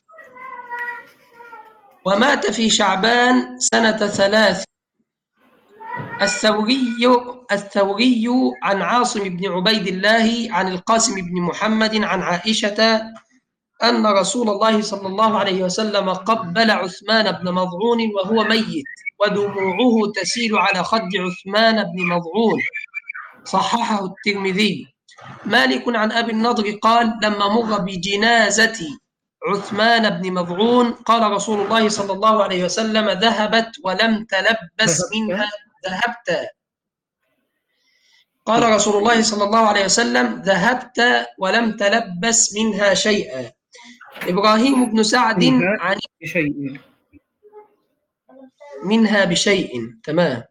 ومات في شعبان سنة ثلاث. الثوري الثوري عن عاصم بن عبيد الله عن القاسم بن محمد عن عائشة أن رسول الله صلى الله عليه وسلم قبل عثمان بن مضعون وهو ميت ودموعه تسيل على خد عثمان بن مضعون، صححه الترمذي. مالك عن أبي النضر قال لما مر بجنازة عثمان بن مضعون قال رسول الله صلى الله عليه وسلم ذهبت ولم تلبس منها ذهبت قال رسول الله صلى الله عليه وسلم ذهبت ولم تلبس منها شيئا. إبراهيم بن سعد عن بشيء منها بشيء. تمام.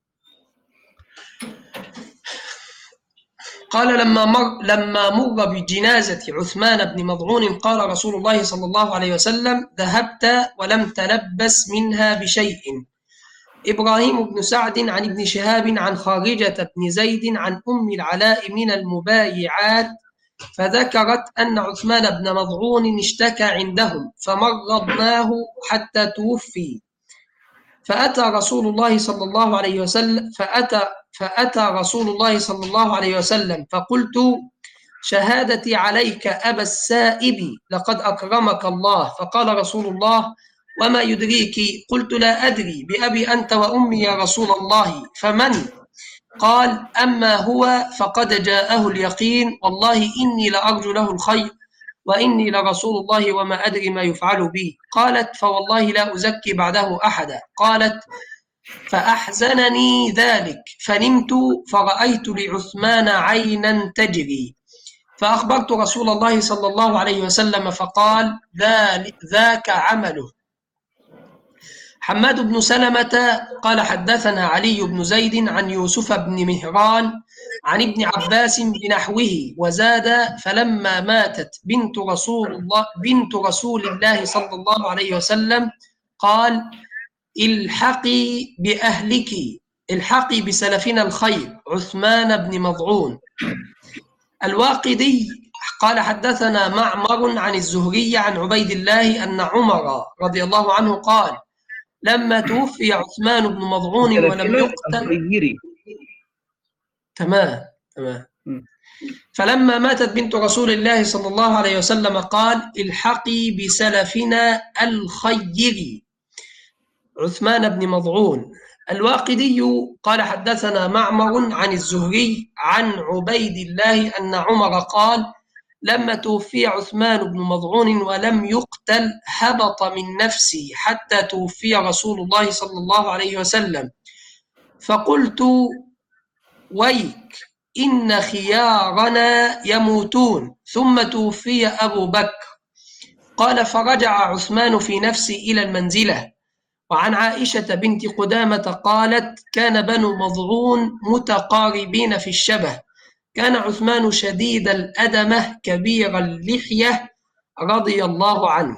قال لما مر لما مر بجنازة عثمان بن مضعون قال رسول الله صلى الله عليه وسلم ذهبت ولم تلبس منها بشيء. إبراهيم بن سعد عن ابن شهاب عن خارجة بن زيد عن أم العلاء من المبايعات فذكرت أن عثمان بن مضعون اشتكى عندهم فمرضناه حتى توفي، فأتى رسول الله صلى الله عليه وسلم فأتى فأتى رسول الله صلى الله عليه وسلم فقلت شهادتي عليك أبا السائب لقد أكرمك الله. فقال رسول الله وما يدريك؟ قلت لا أدري، بأبي أنت وأمي يا رسول الله، فمن؟ قال أما هو فقد جاءه اليقين، والله إني لأرجو له الخير وإني لرسول الله وما أدري ما يفعل بي. قالت فوالله لا أزكي بعده أحدا. قالت فأحزنني ذلك فنمت فرأيت لعثمان عينا تجري فأخبرت رسول الله صلى الله عليه وسلم فقال ذاك عمله. حماد بن سلمة قال حدثنا علي بن زيد عن يوسف بن مهران عن ابن عباس بنحوه وزاد فلما ماتت بنت رسول الله بنت رسول الله صلى الله عليه وسلم قال الحقي بأهلك الحقي بسلفنا الخير عثمان بن مضعون. الواقدي قال حدثنا معمر عن الزهري عن عبيد الله أن عمر رضي الله عنه قال لما توفي عثمان بن مضعون ولم يقتل تمام تمام فلما ماتت بنت رسول الله صلى الله عليه وسلم قال الحقي بسلفنا الخير عثمان بن مضعون. الواقدي قال حدثنا معمر عن الزهري عن عبيد الله أن عمر قال لما توفي عثمان بن مضعون ولم يقتل هبط من نفسي حتى توفي رسول الله صلى الله عليه وسلم، فقلت ويك إن خيارنا يموتون، ثم توفي أبو بكر. قال فرجع عثمان في نفسي إلى المنزلة. وعن عائشة بنت قدامة قالت كان بنو مضعون متقاربين في الشبه، كان عثمان شديد الأدمة كبير اللحية رضي الله عنه.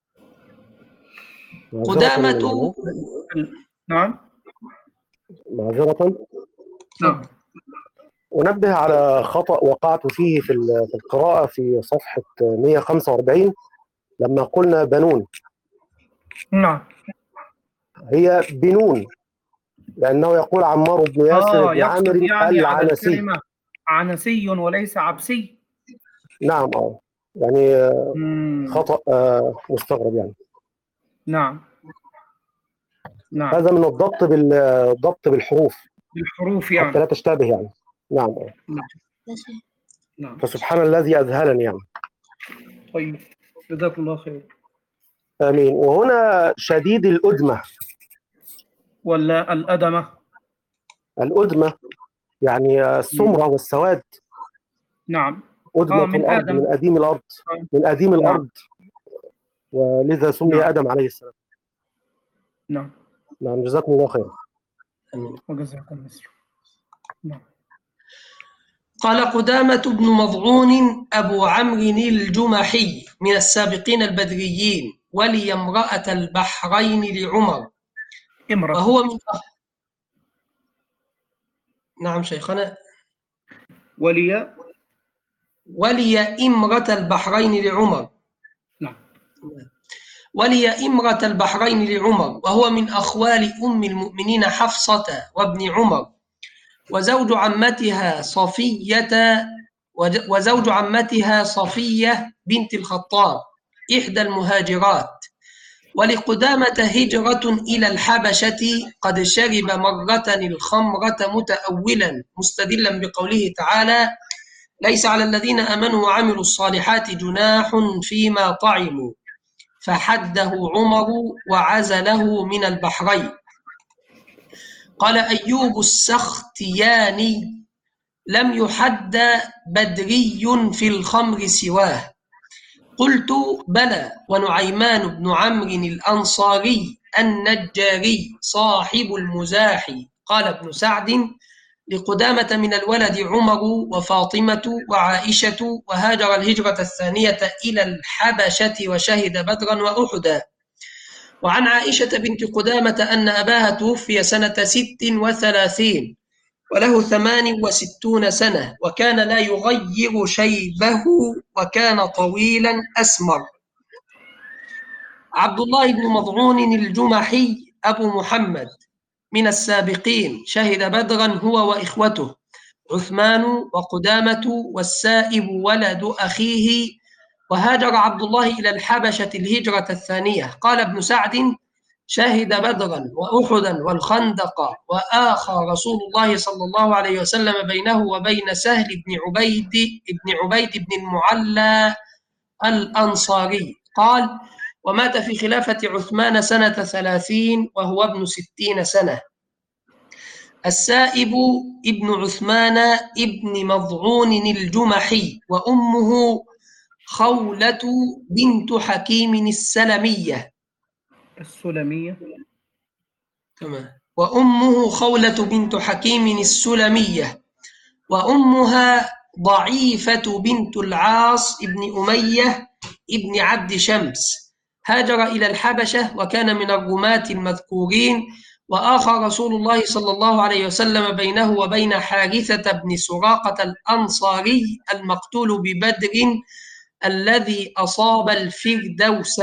قدامة نعم معذرة نعم أنبه على خطأ وقعت فيه في القراءة في صفحة مئة وخمسة وأربعين لما قلنا بنون. نعم هي بنون، لأنه يقول عمار بن ياسر آه بن عامر يعني العنسي عنسي وليس عبسي. نعم اه يعني مم. خطأ آه مستغرب يعني. نعم نعم هذا من الضبط بالضبط بالحروف بالحروف يعني حتى لا تشتبه يعني. نعم اه نعم نعم فسبحان الذي أذهلني يعني. طيب جزاكم الله خير. آمين. وهنا شديد الأدمة ولا الأدمة؟ الأدمة يعني السمرة والسواد. نعم أدمة آه من الأرض آدم. من أديم الأرض آه. من أديم نعم. الأرض، ولذا سمي نعم. آدم عليه السلام. نعم نعم جزاكم الله خير. وجزاكم مثله. نعم. قال قدامة بن مضعون أبو عمرو الجمحي من السابقين البدريين، ولي امرأة البحرين لعمر، امرأة وهو من نعم شيخنا. ولي ولي إمرة البحرين لعمر. نعم. ولي إمرة البحرين لعمر، وهو من أخوال أم المؤمنين حفصة وابن عمر، وزوج عمتها صفية وزوج عمتها صفية بنت الخطاب إحدى المهاجرات. ولقدامة هجرة إلى الحبشة، قد شرب مرة الخمرة متأولا مستدلا بقوله تعالى: ليس على الذين آمنوا وعملوا الصالحات جناح فيما طعموا، فحده عمر وعزله من البحرين. قال أيوب السختياني: لم يحد بدري في الخمر سواه. قلت: بلى، ونعيمان بن عمرو الأنصاري النجاري صاحب المزاح. قال ابن سعد: لقدامة من الولد عمر وفاطمة وعائشة، وهاجر الهجرة الثانية إلى الحبشة وشهد بدرا وأحدا. وعن عائشة بنت قدامة أن أباها توفي سنة ست وثلاثين وله ثمان وستون سنة، وكان لا يغير شيبه، وكان طويلا أسمر. عبد الله بن مضعون الجمحي أبو محمد من السابقين، شهد بدرا هو وإخوته عثمان وقدامة والسائب ولد أخيه. وهاجر عبد الله إلى الحبشة الهجرة الثانية. قال ابن سعد: شهد بدرا وأحدا والخندق، وآخى رسول الله صلى الله عليه وسلم بينه وبين سهل بن عبيد بن عبيد بن المعلى الأنصاري. قال: ومات في خلافة عثمان سنة ثلاثين وهو ابن ستين سنة. السائب ابن عثمان ابن مضعون الجمحي، وأمه خولة بنت حكيم السلمية السلمية تمام. وأمه خولة بنت حكيم السلمية، وأمها ضعيفة بنت العاص ابن أمية ابن عبد شمس. هاجر إلى الحبشة وكان من الرماة المذكورين. وآخى رسول الله صلى الله عليه وسلم بينه وبين حارثة بن سراقة الأنصاري المقتول ببدر الذي أصاب الفردوس.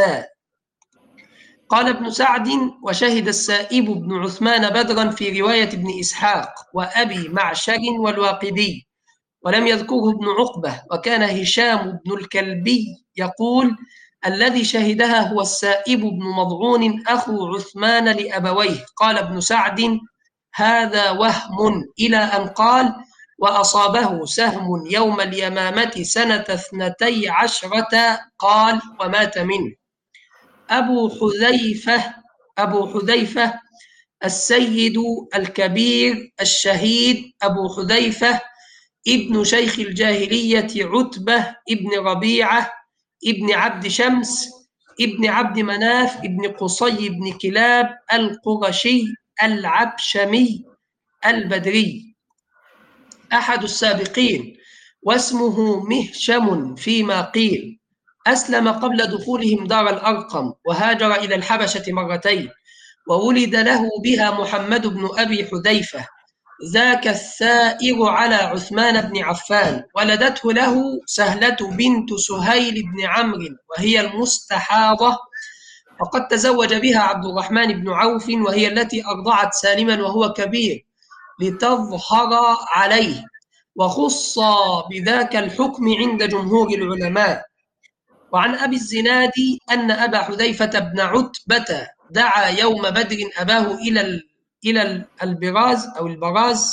قال ابن سعد: وشهد السائب بن عثمان بدرا في رواية ابن إسحاق وأبي معشر والواقدي، ولم يذكره ابن عقبة. وكان هشام بن الكلبي يقول: الذي شهدها هو السائب بن مضعون أخو عثمان لأبويه. قال ابن سعد: هذا وهم، إلى أن قال: وأصابه سهم يوم اليمامة سنة اثنتي عشرة. قال: ومات منه. أبو حذيفة أبو حذيفة السيد الكبير الشهيد أبو حذيفة ابن شيخ الجاهلية عتبة ابن ربيعة ابن عبد شمس ابن عبد مناف ابن قصي ابن كلاب القرشي العبشمي البدري، أحد السابقين، واسمه مهشم فيما قيل. أسلم قبل دخولهم دار الأرقم، وهاجر إلى الحبشة مرتين، وولد له بها محمد بن أبي حذيفة ذاك الثائر على عثمان بن عفان. ولدته له سهلة بنت سهيل بن عمرو وهي المستحاضة، وقد تزوج بها عبد الرحمن بن عوف، وهي التي أرضعت سالما وهو كبير لتظهر عليه، وخص بذاك الحكم عند جمهور العلماء. وعن أبي الزناد أن أبا حذيفة بن عتبة دعا يوم بدر أباه إلى إلى البراز أو البراز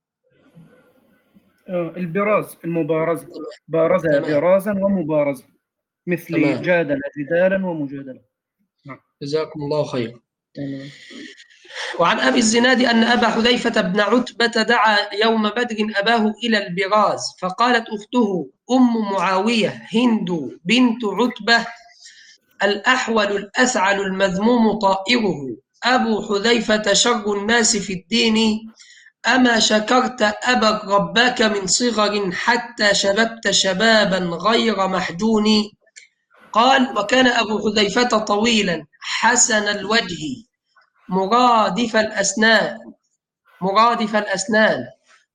البراز المبارزة، بارز برازا ومبارزة، مثل تمام. جادل جدالا ومجادلة. جزاكم الله خير. وعن أبي الزناد أن أبا حذيفة بن عتبة دعا يوم بدر أباه إلى البراز، فقالت أخته أم معاوية هند بنت عتبة: الأحول الأثعل المذموم طائره، أبو حذيفة شر الناس في الدين، أما شكرت أبا رباك من صغر حتى شببت شبابا غير محجون. قال: وكان أبو حذيفة طويلا حسن الوجه مرادف الأسنان مرادف الأسنان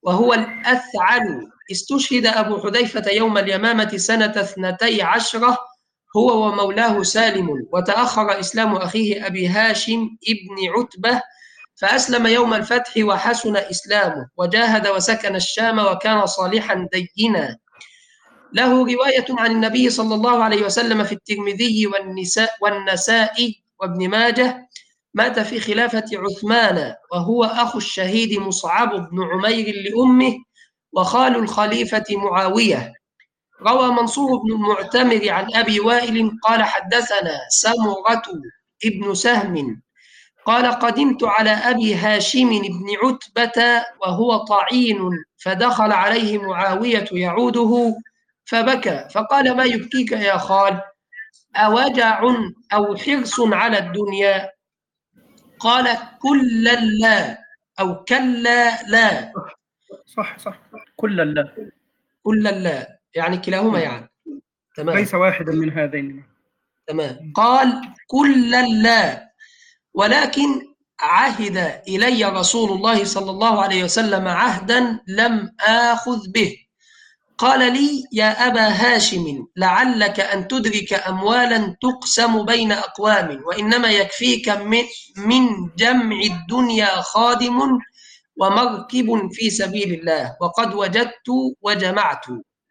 وهو الأثعل. استشهد أبو حذيفة يوم اليمامة سنة اثنتي عشرة هو ومولاه سالم، وتأخر إسلام أخيه أبي هاشم ابن عتبة، فأسلم يوم الفتح وحسن إسلامه، وجاهد وسكن الشام وكان صالحا دينا. له رواية عن النبي صلى الله عليه وسلم في الترمذي والنساء والنسائي وابن ماجه: مات في خلافة عثمان وهو أخو الشهيد مصعب بن عمير لأمه وخال الخليفة معاوية. روى منصور بن المعتمر عن أبي وائل قال: حدثنا سمرة ابن سهم قال: قدمت على أبي هاشم بن عتبة وهو طعين، فدخل عليه معاوية يعوده فبكى، فقال: ما يبكيك يا خال؟ أوجع أو حرص على الدنيا؟ قال: كلا لا، أو كلا لا. صح صح كلا لا، كلا لا يعني كلاهما يعني. تمام، ليس واحدا من هذين. تمام. قال: كلا لا، ولكن عهد إلي رسول الله صلى الله عليه وسلم عهدا لم آخذ به. قال لي: يا أبا هاشم، لعلك أن تدرك أموالا تقسم بين أقوام، وإنما يكفيك من جمع الدنيا خادم ومركب في سبيل الله، وقد وجدت وجمعت.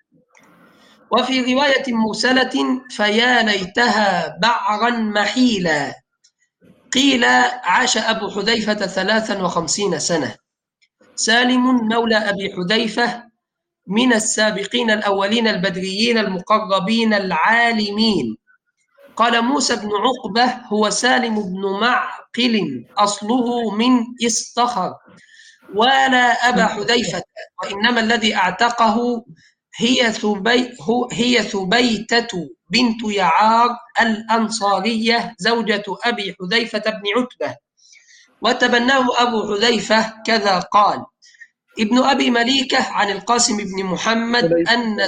وفي رواية مرسلة: فيا ليتها بعرا محيلا. قيل: عاش أبو حذيفة ثلاثا وخمسين سنة. سالم مولى أبي حذيفة من السابقين الأولين البدريين المقربين العالمين. قال موسى بن عقبة: هو سالم بن معقل، أصله من استخر، ولا أبا حذيفة، وإنما الذي أعتقه هي ثبي هي ثبيتة بنت يعار الأنصارية زوجة أبي حذيفة بن عتبة، وتبناه أبو حذيفة كذا قال. ابن أبي مليكة عن القاسم بن محمد أن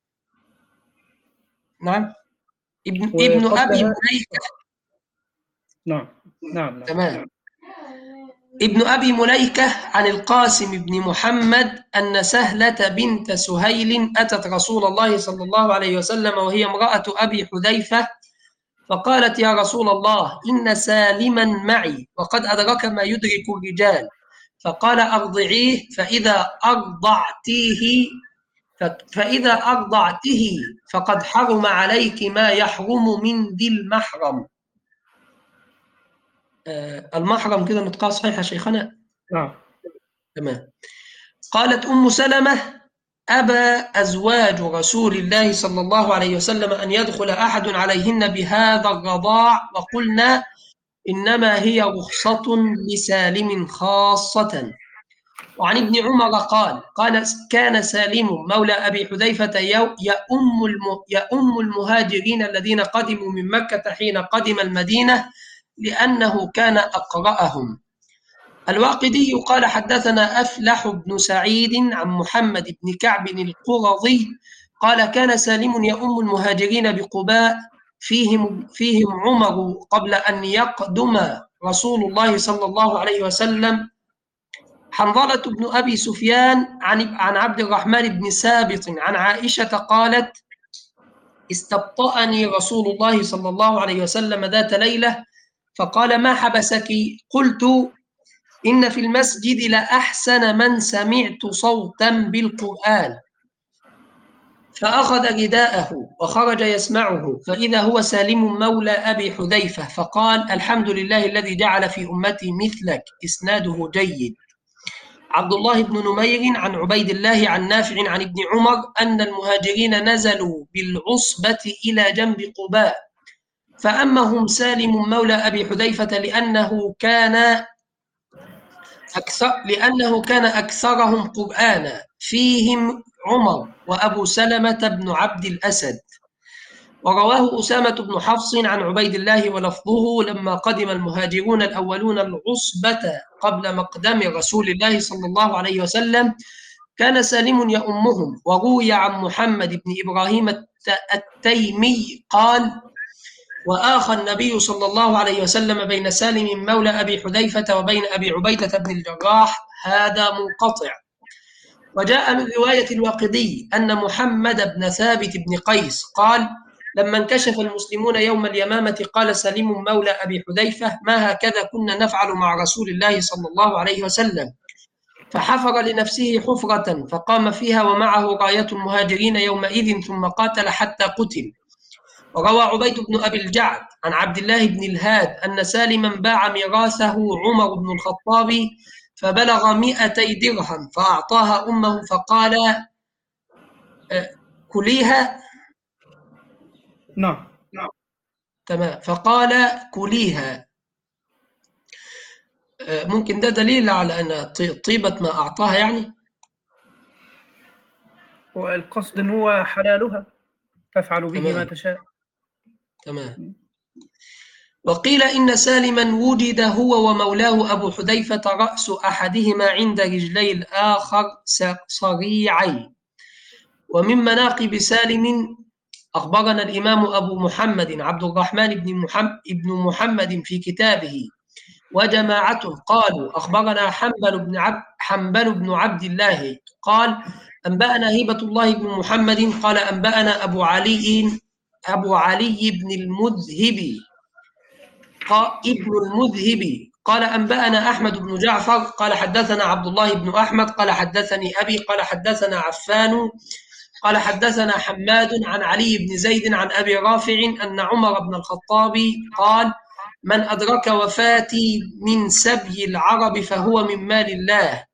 نعم ابن ابن أبي مليكة نعم نعم تمام ابن أبي مليكة عن القاسم بن محمد أن سهلة بنت سهيل أتت رسول الله صلى الله عليه وسلم وهي امرأة أبي حذيفة، فقالت: يا رسول الله، إن سالما معي وقد أدرك ما يدرك الرجال. فقال: أرضعيه، فإذا أرضعتيه فإذا أرضعته فقد حرم عليك ما يحرم من ذي المحرم. آه المحرم كده نطقها صحيح يا شيخنا؟ نعم تمام. قالت أم سلمة: أبى أزواج رسول الله صلى الله عليه وسلم أن يدخل أحد عليهن بهذا الرضاع، وقلنا: إنما هي رخصة لسالم خاصة. وعن ابن عمر قال: قال كان سالم مولى أبي حذيفة يؤم المهاجرين الذين قدموا من مكة حين قدم المدينة، لأنه كان أقرأهم. الواقدي قال: حدثنا أفلح بن سعيد عن محمد بن كعب القرظي قال: كان سالم يؤم المهاجرين بقباء، فيهم فيهم عمر قبل أن يقدم رسول الله صلى الله عليه وسلم، حنظلة بن أبي سفيان عن عن عبد الرحمن بن سابط عن عائشة قالت: استبطأني رسول الله صلى الله عليه وسلم ذات ليلة فقال: ما حبسك؟ قلت: إن في المسجد لأحسن من سمعت صوتا بالقرآن. فأخذ رداءه وخرج يسمعه، فإذا هو سالم مولى أبي حذيفة، فقال: الحمد لله الذي جعل في أمتي مثلك. إسناده جيد. عبد الله بن نمير عن عبيد الله عن نافع عن ابن عمر أن المهاجرين نزلوا بالعصبة إلى جنب قباء، فأمهم سالم مولى أبي حذيفة لأنه كان أكثر لأنه كان أكثرهم قرآنا، فيهم عمر وأبو سلمة بن عبد الأسد. ورواه أسامة بن حفص عن عبيد الله ولفظه: لما قدم المهاجرون الأولون العصبة قبل مقدم رسول الله صلى الله عليه وسلم كان سالم يؤمهم. وروي عن محمد بن إبراهيم التيمي قال: وآخى النبي صلى الله عليه وسلم بين سالم مولى أبي حذيفة وبين أبي عبيدة بن الجراح، هذا منقطع. وجاء من رواية الواقدي أن محمد بن ثابت بن قيس قال: لما انكشف المسلمون يوم اليمامة قال سليم مولى أبي حذيفة: ما هكذا كنا نفعل مع رسول الله صلى الله عليه وسلم. فحفر لنفسه حفرة فقام فيها ومعه راية المهاجرين يومئذ ثم قاتل حتى قتل. وروى عبيد بن أبي الجعد عن عبد الله بن الهاد أن سالما باع ميراثه عمر بن الخطاب فبلغ مئتي درهم فأعطاها أمه فقال: كليها. نعم تمام. فقال: كليها. ممكن ده دليل على أن طيبة ما أعطاها يعني؟ والقصد أن هو حلالها تفعل به تمام. ما تشاء. تمام. وقيل إن سالما وجد هو ومولاه أبو حذيفة رأس أحدهما عند رجلي الآخر صريعي. ومن مناقب سالم أخبرنا الإمام أبو محمد عبد الرحمن بن محمد, بن محمد في كتابه وجماعته قالوا: أخبرنا حنبل بن عبد, حنبل بن عبد الله قال: أنبأنا هبة الله بن محمد قال: أنبأنا أبو علي أبو علي بن المذهب ابن المذهب قال: أنبأنا أحمد بن جعفر قال: حدثنا عبد الله بن أحمد قال: حدثني أبي قال: حدثنا عفان قال: حدثنا حماد عن علي بن زيد عن أبي رافع أن عمر بن الخطاب قال: من أدرك وفاتي من سبي العرب فهو من مال الله.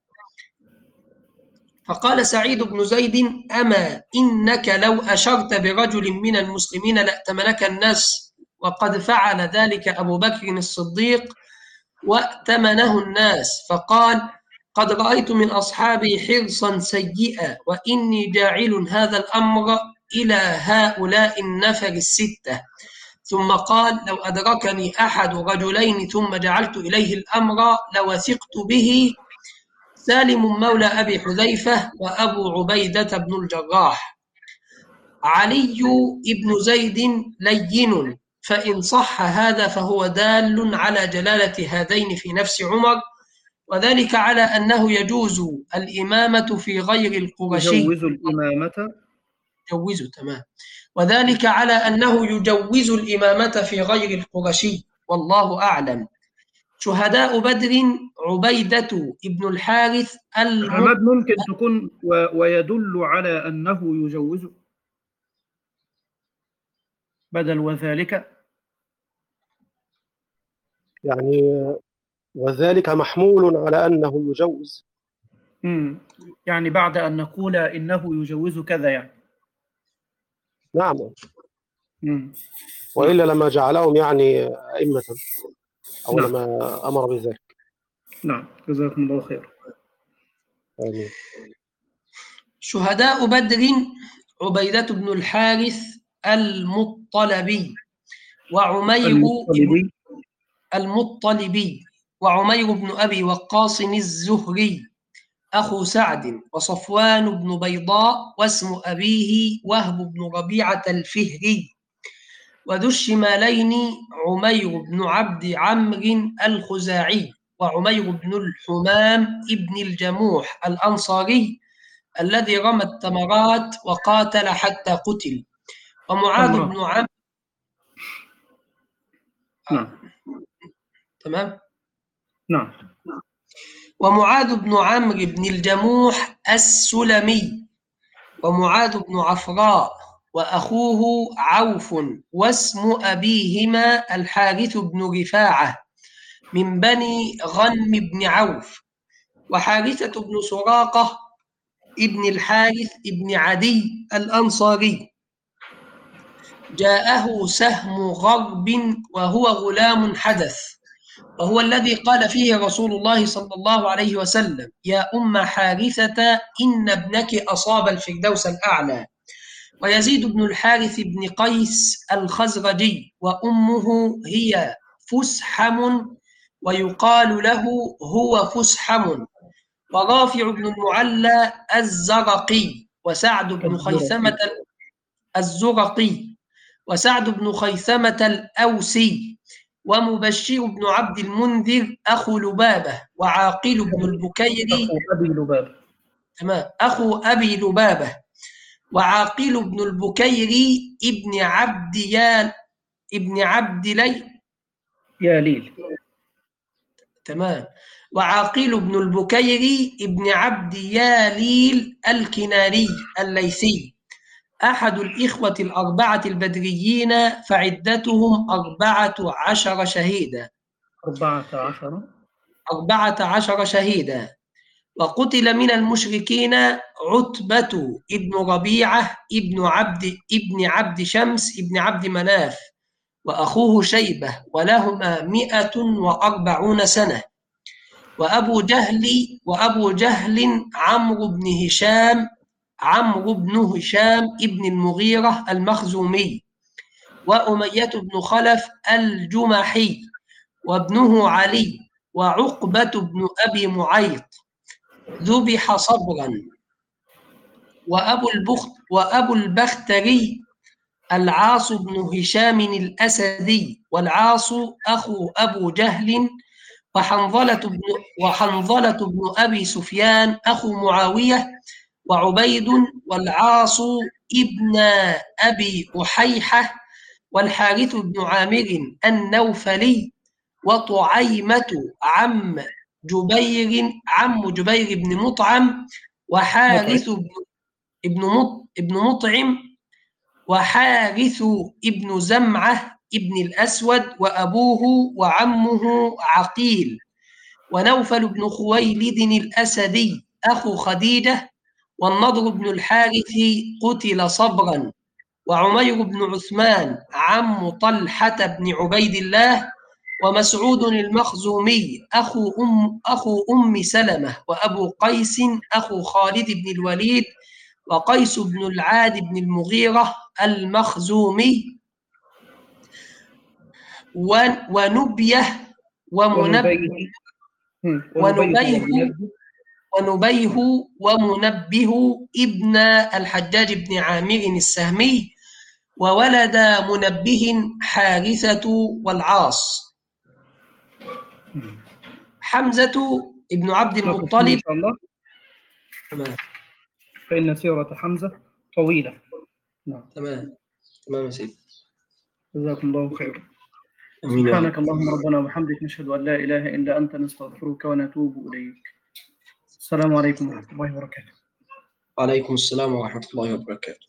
فقال سعيد بن زيد: أما إنك لو أشرت برجل من المسلمين لأتمنك الناس، وقد فعل ذلك أبو بكر الصديق وأتمنه الناس. فقال: قد رأيت من أصحابي حرصا سيئا وإني جاعل هذا الأمر إلى هؤلاء النفر الستة. ثم قال: لو أدركني أحد رجلين ثم جعلت إليه الأمر لوثقت به سالم مولى أبي حذيفة وأبو عبيدة بن الجراح. علي بن زيد لين، فإن صح هذا فهو دال على جلالة هذين في نفس عمر، وذلك على أنه يجوز الإمامة في غير القرشي. يجوز الإمامة يجوز. تمام. وذلك على أنه يجوز الإمامة في غير القرشي، والله أعلم. شهداء بدر عبيدة ابن الحارث الم... ممكن تكون و... ويدل على أنه يجوز بدل وذلك، يعني وذلك محمول على أنه يجوز. امم يعني بعد أن نقول إنه يجوز كذا يعني. نعم. مم. وإلا لما جعلهم يعني أئمة أو نعم. لما أمر بذلك. نعم، جزاكم الله خير. آمين. شهداء بدر عبيدة بن الحارث المطلبي وعمير المطلبي المطلبي وعمير بن أبي وقاص الزهري أخو سعد وصفوان بن بيضاء واسم أبيه وهب بن ربيعة الفهري. وذو الشمالين عمير بن عبد عمرو الخزاعي وعمير بن الحمام ابن الجموح الأنصاري الذي رمى التمرات وقاتل حتى قتل. ومعاذ الله. بن عمرو نعم. تمام. نعم. ومعاذ بن عمرو بن الجموح السلمي ومعاذ بن عفراء وأخوه عوف واسم أبيهما الحارث بن رفاعة من بني غنم بن عوف. وحارثة بن سراقة ابن الحارث ابن عدي الأنصاري جاءه سهم غرب وهو غلام حدث، وهو الذي قال فيه رسول الله صلى الله عليه وسلم: يا أم حارثة إن ابنك أصاب الفردوس الأعلى. ويزيد بن الحارث بن قيس الخزرجي وأمه هي فسحم ويقال له هو فسحم. ورافع بن المعلى الزرقي وسعد بن خيثمة الزرقي وسعد بن خيثمة الأوسي ومبشر بن عبد المنذر أخو لبابة وعاقل بن البكيري أخو أبي لبابة تمام. أخو أبي لبابة، وعاقل بن البكيري ابن عبد يال ابن عبد لي ياليل. تمام. وعاقل بن البكيري ابن عبد ياليل الكناني الليثي، أحد الإخوة الأربعة البدريين، فعدتهم أربعة عشر شهيدا. أربعة عشر أربعة عشر شهيدا. وقتل من المشركين عتبة ابن ربيعة ابن عبد ابن عبد شمس ابن عبد مناف، وأخوه شيبة، ولهما مئة وأربعون سنة. وأبو جهل وأبو جهل عمرو بن هشام عمرو بن هشام ابن المغيرة المخزومي، وأمية بن خلف الجمحي، وابنه علي، وعقبة بن أبي معيط ذبح صبرا. وأبو البخت وأبو البختري العاص بن هشام الأسدي، والعاص أخو أبو جهل، وحنظلة بن وحنظلة بن أبي سفيان أخو معاوية، وعبيد، والعاص ابن أبي أحيحة، والحارث بن عامر النوفلي، وطعيمة عم جبير عم جبير بن مطعم، وحارث بن ابن ابن مطعم، وحارث ابن زمعة ابن الأسود، وأبوه وعمه عقيل، ونوفل بن خويلد الأسدي أخو خديجة، والنضر بن الحارث قتل صبرا، وعمير بن عثمان عم طلحة بن عبيد الله، ومسعود المخزومي أخو أم, أخو أم سلمة، وأبو قيس أخو خالد بن الوليد، وقيس بن العاد بن المغيرة المخزومي، ونبيه ومنبه ونبيه ونبيه ومنبه ابن الحجاج بن عامر السهمي، وولد منبه حارثة والعاص. حمزة ابن عبد المطلب. إن شاء الله. تمام. فإن سيرة حمزة طويلة. نعم. تمام تمام يا سيدي. جزاكم الله خيرا. سبحانك اللهم ربنا وبحمدك، نشهد أن لا إله إلا أنت، نستغفرك ونتوب إليك. السلام عليكم ورحمة الله وبركاته. وعليكم السلام ورحمة الله وبركاته.